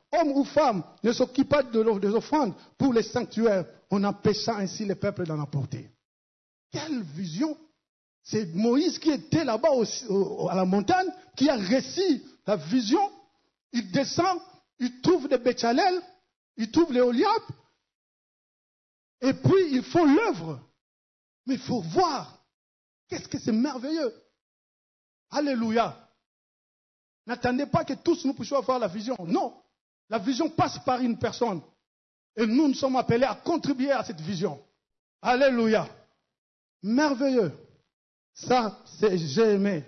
A: homme ou femme, ne s'occupe pas des offrandes pour les sanctuaires, en empêchant ainsi les peuples d'en apporter. Quelle vision! C'est Moïse qui était là-bas à la montagne, qui a réussi la vision. Il descend, il trouve des Béchalel, il trouve les Oliab, et puis ils font l'œuvre. Mais il faut voir, qu'est-ce que c'est merveilleux! Alléluia! N'attendez pas que tous nous puissions avoir la vision. Non, la vision passe par une personne. Et nous sommes appelés à contribuer à cette vision. Alléluia! Merveilleux! Ça, j'ai aimé.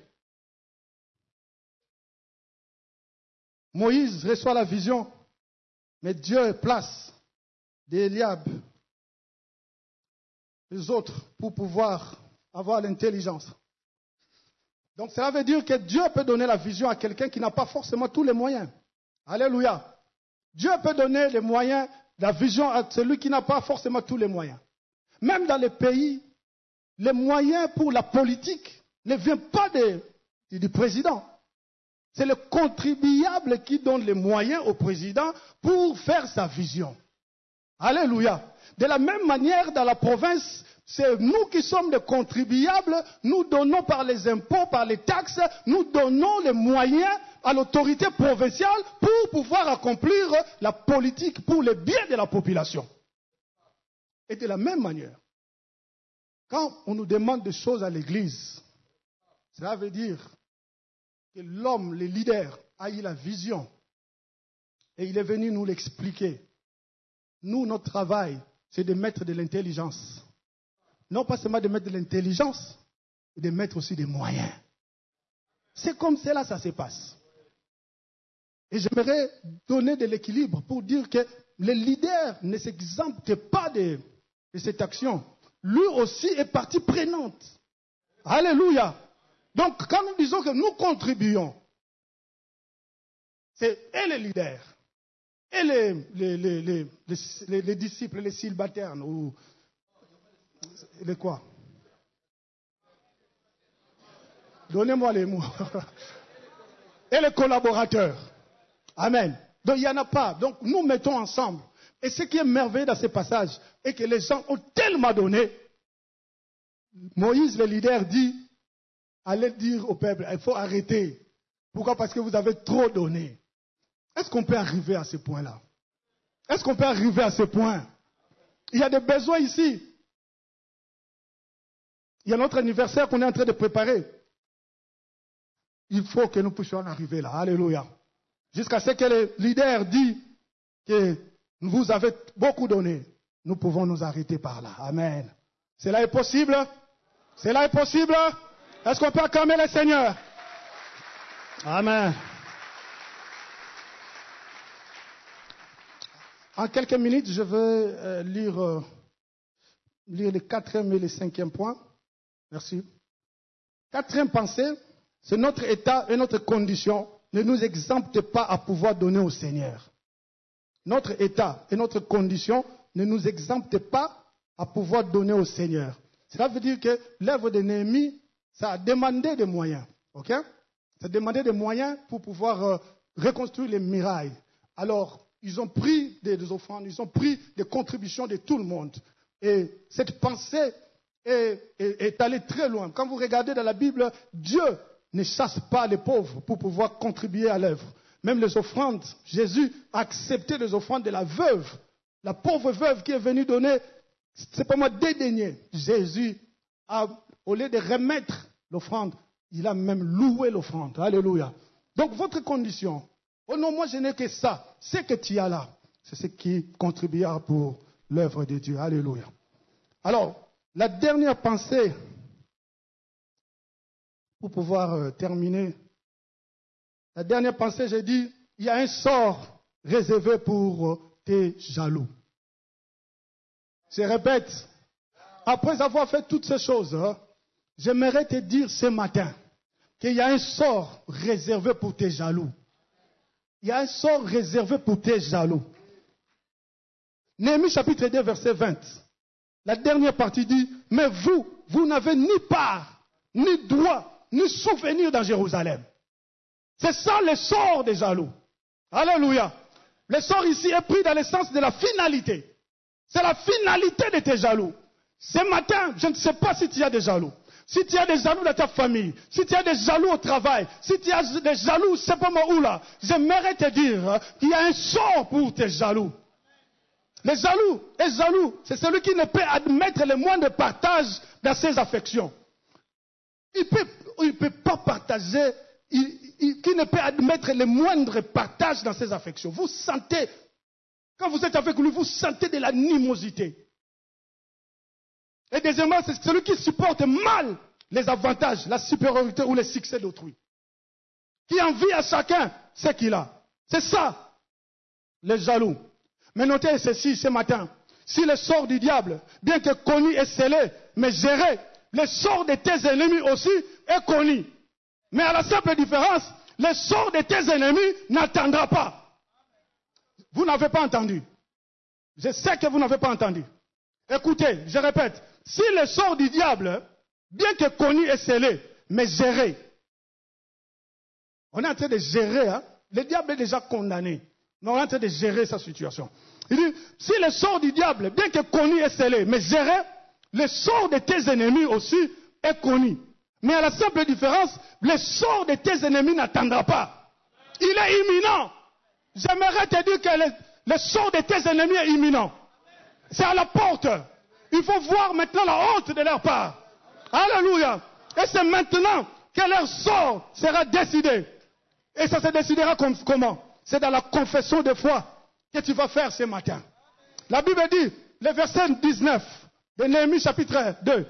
A: Moïse reçoit la vision, mais Dieu place des Eliab, les autres, pour pouvoir avoir l'intelligence. Donc cela veut dire que Dieu peut donner la vision à quelqu'un qui n'a pas forcément tous les moyens. Alléluia. Dieu peut donner les moyens, la vision à celui qui n'a pas forcément tous les moyens. Même dans les pays, les moyens pour la politique ne viennent pas du président. C'est le contribuable qui donne les moyens au président pour faire sa vision. Alléluia. De la même manière, dans la province, c'est nous qui sommes les contribuables, nous donnons par les impôts, par les taxes, nous donnons les moyens à l'autorité provinciale pour pouvoir accomplir la politique pour le bien de la population. Et de la même manière, quand on nous demande des choses à l'église, cela veut dire que l'homme, le leader, a eu la vision et il est venu nous l'expliquer. Nous, notre travail, c'est de mettre de l'intelligence. Non pas seulement de mettre de l'intelligence, mais de mettre aussi des moyens. C'est comme cela ça se passe. Et j'aimerais donner de l'équilibre pour dire que le leader ne s'exempte pas de cette action. Lui aussi est partie prenante. Alléluia. Donc quand nous disons que nous contribuons, c'est et les leaders, et les disciples, les célibataires, ou les quoi? Donnez-moi les mots. Et les collaborateurs. Amen. Donc il n'y en a pas. Donc nous mettons ensemble. Et ce qui est merveilleux dans ce passage est que les gens ont tellement donné. Moïse, le leader, dit, allez dire au peuple, il faut arrêter. Pourquoi? Parce que vous avez trop donné. Est-ce qu'on peut arriver à ce point-là? Est-ce qu'on peut arriver à ce point? Il y a des besoins ici. Il y a notre anniversaire qu'on est en train de préparer. Il faut que nous puissions en arriver là. Alléluia. Jusqu'à ce que le leader dit que vous avez beaucoup donné. Nous pouvons nous arrêter par là. Amen. Cela est possible? Cela est possible? Est-ce qu'on peut acclamer le Seigneur? Amen. En quelques minutes, je vais lire le 4e et le 5e point. Merci. 4e pensée, c'est notre état et notre condition ne nous exemptent pas à pouvoir donner au Seigneur. Notre état et notre condition ne nous exemptent pas à pouvoir donner au Seigneur. Cela veut dire que l'œuvre de Néhémie, ça a demandé des moyens. Ok? Ça a demandé des moyens pour pouvoir reconstruire les murailles. Alors, ils ont pris des offrandes, ils ont pris des contributions de tout le monde. Et cette pensée est allée très loin. Quand vous regardez dans la Bible, Dieu ne chasse pas les pauvres pour pouvoir contribuer à l'œuvre. Même les offrandes, Jésus a accepté les offrandes de la veuve. La pauvre veuve qui est venue donner, c'est pas moi dédaigné. Jésus, au lieu de remettre l'offrande, il a même loué l'offrande. Alléluia. Donc votre condition, oh non, moi je n'ai que ça. Ce que tu as là, c'est ce qui contribuera pour l'œuvre de Dieu. Alléluia. Alors, la dernière pensée, pour pouvoir terminer, la dernière pensée, j'ai dit, il y a un sort réservé pour tes jaloux. Je répète, après avoir fait toutes ces choses, j'aimerais te dire ce matin qu'il y a un sort réservé pour tes jaloux. Il y a un sort réservé pour tes jaloux. Néhémie chapitre 2, verset 20. La dernière partie dit, mais vous n'avez ni part, ni droit, ni souvenir dans Jérusalem. C'est ça le sort des jaloux. Alléluia. Le sort ici est pris dans le sens de la finalité. C'est la finalité de tes jaloux. Ce matin, je ne sais pas si tu as des jaloux. Si tu as des jaloux dans ta famille, si tu as des jaloux au travail, si tu as des jaloux, je ne sais pas moi où là, j'aimerais te dire qu'il y a un sort pour tes jaloux. Les jaloux, c'est celui qui ne peut admettre le moindre partage dans ses affections. Il ne peut pas partager, qui ne peut admettre le moindre partage dans ses affections. Vous sentez, quand vous êtes avec lui, vous sentez de l'animosité. Et deuxièmement, c'est celui qui supporte mal les avantages, la supériorité ou le succès d'autrui. Qui envie à chacun ce qu'il a. C'est ça, les jaloux. Mais notez ceci ce matin. Si le sort du diable, bien que connu et scellé, mais géré, le sort de tes ennemis aussi est connu. Mais à la simple différence, le sort de tes ennemis n'attendra pas. Vous n'avez pas entendu. Je sais que vous n'avez pas entendu. Écoutez, je répète. Si le sort du diable, bien que connu et scellé, mais géré, on est en train de gérer, hein? Le diable est déjà condamné, mais on est en train de gérer sa situation. Il dit, si le sort du diable, bien que connu et scellé, mais géré, le sort de tes ennemis aussi est connu. Mais à la simple différence, le sort de tes ennemis n'attendra pas. Il est imminent. J'aimerais te dire que le sort de tes ennemis est imminent. C'est à la porte. Il faut voir maintenant la honte de leur part. Alléluia. Et c'est maintenant que leur sort sera décidé. Et ça se décidera comment? C'est dans la confession de foi que tu vas faire ce matin. La Bible dit, le verset 19 de Néhémie chapitre 2,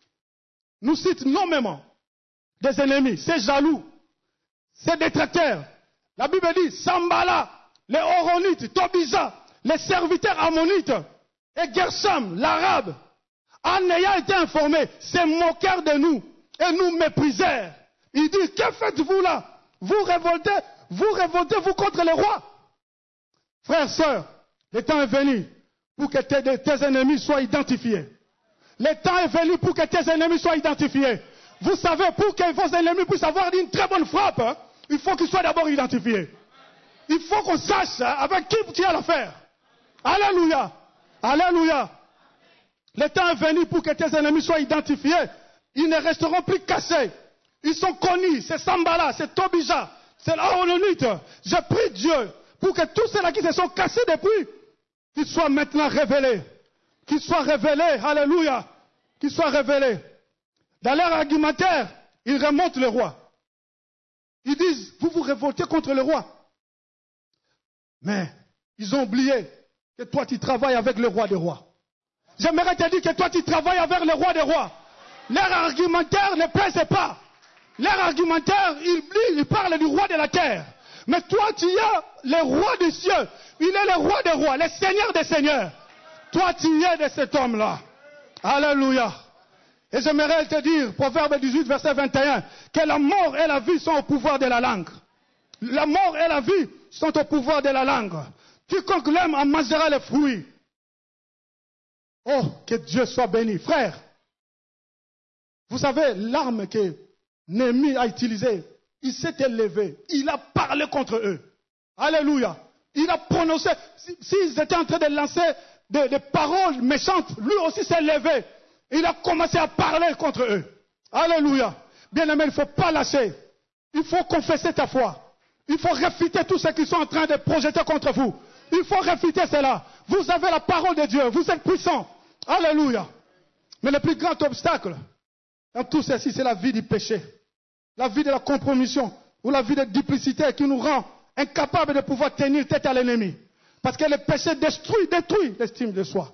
A: nous cite nommément des ennemis, ces jaloux, ces détracteurs. La Bible dit, Sambala, les Horonites, Tobija, les serviteurs ammonites, et Gershom, l'arabe, en ayant été informés, se moquèrent de nous et nous méprisèrent. Il dit, que faites-vous là? Vous révoltez-vous contre les rois? Frères, sœurs, le temps est venu pour que tes ennemis soient identifiés. Le temps est venu pour que tes ennemis soient identifiés. Vous savez, pour que vos ennemis puissent avoir une très bonne frappe, hein, il faut qu'ils soient d'abord identifiés. Il faut qu'on sache avec qui tu as l'affaire. Alléluia. Alléluia. Le temps est venu pour que tes ennemis soient identifiés. Ils ne resteront plus cachés. Ils sont connus. C'est Sambala, c'est Tobija, c'est l'Arononite. Je prie Dieu pour que tous ceux-là qui se sont cachés depuis, qu'ils soient maintenant révélés. Qu'ils soient révélés. Alléluia. Qu'ils soient révélés. Dans leur argumentaire, ils remontent le roi. Ils disent, vous vous révoltez contre le roi. Mais ils ont oublié que toi tu travailles avec le roi des rois. J'aimerais te dire que toi tu travailles avec le roi des rois. Leur argumentaire ne pèse pas. Leur argumentaire, il parle du roi de la terre. Mais toi tu es le roi des cieux. Il est le roi des rois, le seigneur des seigneurs. Toi tu es de cet homme-là. Alléluia. Et j'aimerais te dire, Proverbe 18, verset 21, que la mort et la vie sont au pouvoir de la langue. La mort et la vie sont au pouvoir de la langue. Quiconque l'aime en mangera les fruits. Oh, que Dieu soit béni. Frère, vous savez, l'arme que Néhémie a utilisée, il s'est élevé. Il a parlé contre eux. Alléluia. Il a prononcé. S'ils étaient en train de lancer des paroles méchantes, lui aussi s'est levé. Il a commencé à parler contre eux. Alléluia. Bien aimé, il ne faut pas lâcher. Il faut confesser ta foi. Il faut réfuter tout ce qu'ils sont en train de projeter contre vous. Il faut réfuter cela. Vous avez la parole de Dieu. Vous êtes puissants. Alléluia. Mais le plus grand obstacle dans tout ceci, c'est la vie du péché. La vie de la compromission. Ou la vie de duplicité qui nous rend incapables de pouvoir tenir tête à l'ennemi. Parce que le péché détruit l'estime de soi.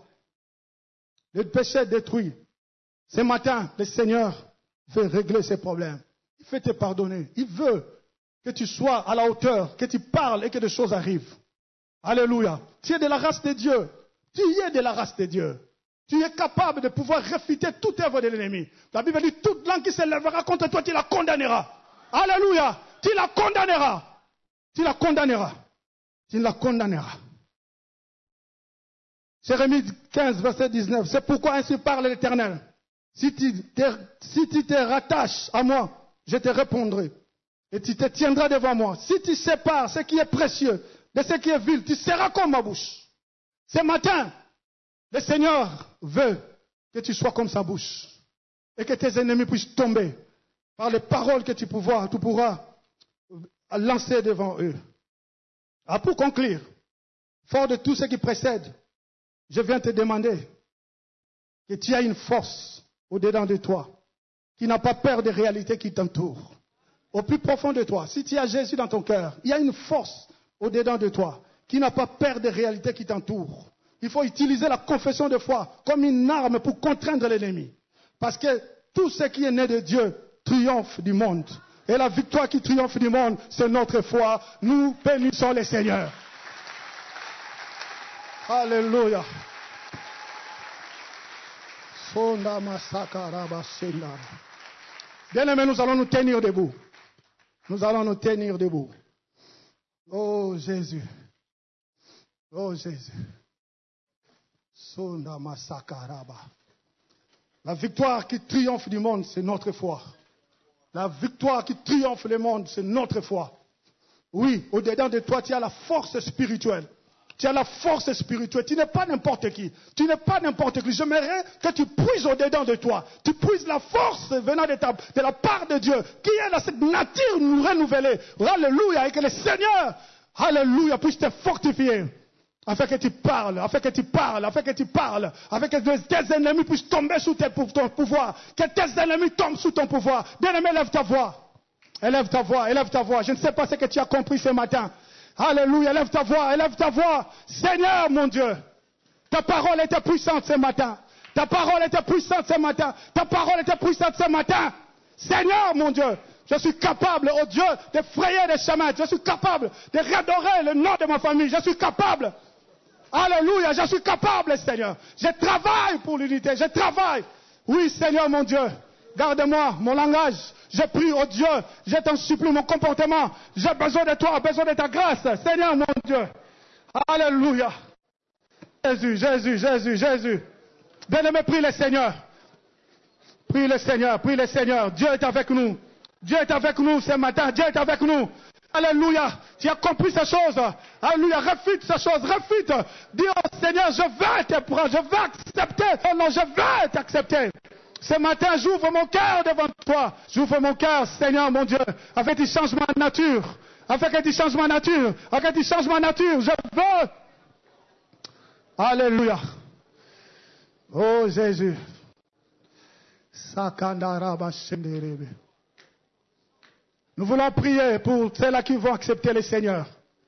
A: Le péché détruit. Ce matin, le Seigneur veut régler ces problèmes. Il veut te pardonner. Il veut que tu sois à la hauteur, que tu parles et que des choses arrivent. Alléluia. Tu es de la race de Dieu. Tu es de la race de Dieu. Tu es capable de pouvoir réfuter toute œuvre de l'ennemi. La Bible dit, toute langue qui se lèvera contre toi, tu la condamneras. Alléluia. Tu la condamneras. Tu la condamneras. Tu la condamneras. Jérémie 15, verset 19. C'est pourquoi ainsi parle l'Éternel. Si tu te rattaches à moi, je te répondrai. Et tu te tiendras devant moi. Si tu sépares ce qui est précieux de ce qui est vil. Tu seras comme ma bouche. Ce matin, le Seigneur veut que tu sois comme sa bouche. Et que tes ennemis puissent tomber par les paroles que tu pourras lancer devant eux. Ah, pour conclure, fort de tout ce qui précède, je viens te demander que tu as une force au-dedans de toi, qui n'a pas peur des réalités qui t'entourent. Au plus profond de toi, si tu as Jésus dans ton cœur, il y a une force au-dedans de toi, qui n'a pas peur des réalités qui t'entourent. Il faut utiliser la confession de foi comme une arme pour contraindre l'ennemi. Parce que tout ce qui est né de Dieu triomphe du monde. Et la victoire qui triomphe du monde, c'est notre foi. Nous bénissons le Seigneur. Alléluia. Bien-aimés, nous allons nous tenir debout. Nous allons nous tenir debout. Oh Jésus. Oh Jésus. La victoire qui triomphe du monde, c'est notre foi. La victoire qui triomphe le monde, c'est notre foi. Oui, au-dedans de toi, tu as la force spirituelle. Tu as la force spirituelle. Tu n'es pas n'importe qui. Tu n'es pas n'importe qui. J'aimerais que tu puisses au-dedans de toi. Tu puisses la force venant de la part de Dieu, qui est cette nature renouvelée. Alléluia. Et que le Seigneur, alléluia, puisse te fortifier. Afin que tu parles, afin que tu parles, afin que tu parles, afin que tes ennemis puissent tomber sous ton pouvoir, que tes ennemis tombent sous ton pouvoir. Bien-aimé, élève ta voix. Élève ta voix, élève ta voix. Je ne sais pas ce que tu as compris ce matin. Alléluia, élève ta voix, élève ta voix. Seigneur, mon Dieu, ta parole était puissante ce matin. Ta parole était puissante ce matin. Ta parole était puissante ce matin. Seigneur, mon Dieu, je suis capable, oh Dieu, de frayer des chemins. Je suis capable de redorer le nom de ma famille. Je suis capable. Alléluia, je suis capable, Seigneur. Je travaille pour l'unité, je travaille. Oui, Seigneur, mon Dieu, garde-moi, mon langage. Je prie, oh Dieu, je t'en supplie, mon comportement. J'ai besoin de toi, besoin de ta grâce, Seigneur, mon Dieu. Alléluia. Jésus, Jésus, Jésus, Jésus. Bien-aimé, prie le Seigneur. Prie le Seigneur, prie le Seigneur. Dieu est avec nous. Dieu est avec nous ce matin, Dieu est avec nous. Alléluia, tu as compris ces choses. Alléluia, refute ces choses, refute. Dis au Seigneur, je vais te prendre, je vais accepter. Oh non, je vais t'accepter. Ce matin, j'ouvre mon cœur devant toi. J'ouvre mon cœur, Seigneur, mon Dieu, afin que tu changes ma nature. Afin que tu changes ma nature. Afin que tu changes ma nature. Je veux. Alléluia. Oh Jésus. Sakandaraba shenderebe. Nous voulons prier pour ceux-là qui vont accepter le Seigneur.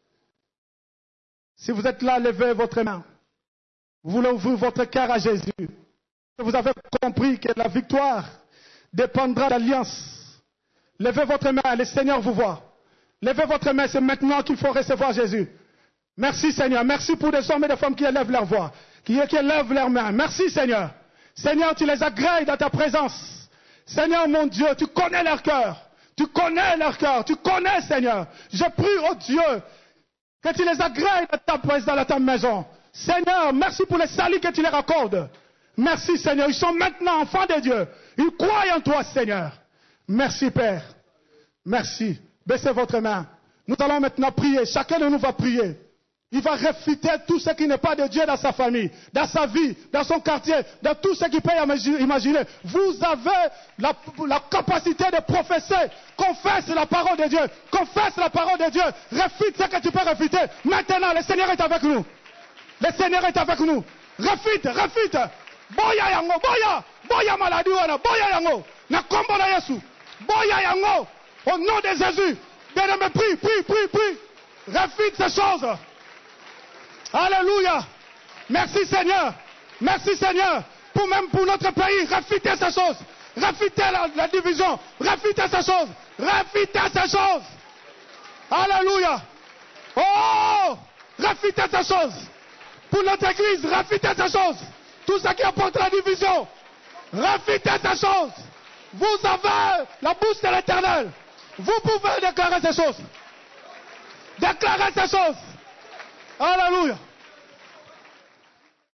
A: Si vous êtes là, levez votre main. Vous voulez ouvrir votre cœur à Jésus. Vous avez compris que la victoire dépendra de l'alliance. Levez votre main, le Seigneur vous voit. Levez votre main, c'est maintenant qu'il faut recevoir Jésus. Merci Seigneur, merci pour des hommes et des femmes qui élèvent leur voix, qui élèvent leurs mains. Merci Seigneur. Seigneur, tu les agrées dans ta présence. Seigneur mon Dieu, tu connais leur cœur. Tu connais leur cœur, tu connais, Seigneur. Je prie, oh Dieu, que tu les agrées dans ta maison. Seigneur, merci pour les saluts que tu leur accordes. Merci, Seigneur. Ils sont maintenant enfants de Dieu. Ils croient en toi, Seigneur. Merci, Père. Merci. Baissez votre main. Nous allons maintenant prier. Chacun de nous va prier. Il va réfuter tout ce qui n'est pas de Dieu dans sa famille, dans sa vie, dans son quartier, dans tout ce qu'il peut imaginer. Vous avez la capacité de professer. Confesse la parole de Dieu. Confesse la parole de Dieu. Réfute ce que tu peux réfuter. Maintenant, le Seigneur est avec nous. Le Seigneur est avec nous. Réfute, réfute. Boya yango, boya. Boya maladie wana, boya yango. Na kombo na Yesu. Boya yango. Au nom de Jésus. Bien-aimé, prie, prie, prie, prie. Réfute ces choses. Alléluia. Merci Seigneur. Merci Seigneur. Même pour notre pays, réfutez ces choses. Réfutez la division. Réfutez ces choses. Réfutez ces choses. Alléluia. Oh, réfutez ces choses. Pour notre église, réfutez ces choses. Tout ce qui apporte la division. Réfutez ces choses. Vous avez la bouche de l'Éternel. Vous pouvez déclarer ces choses. Déclarez ces choses. Alléluia.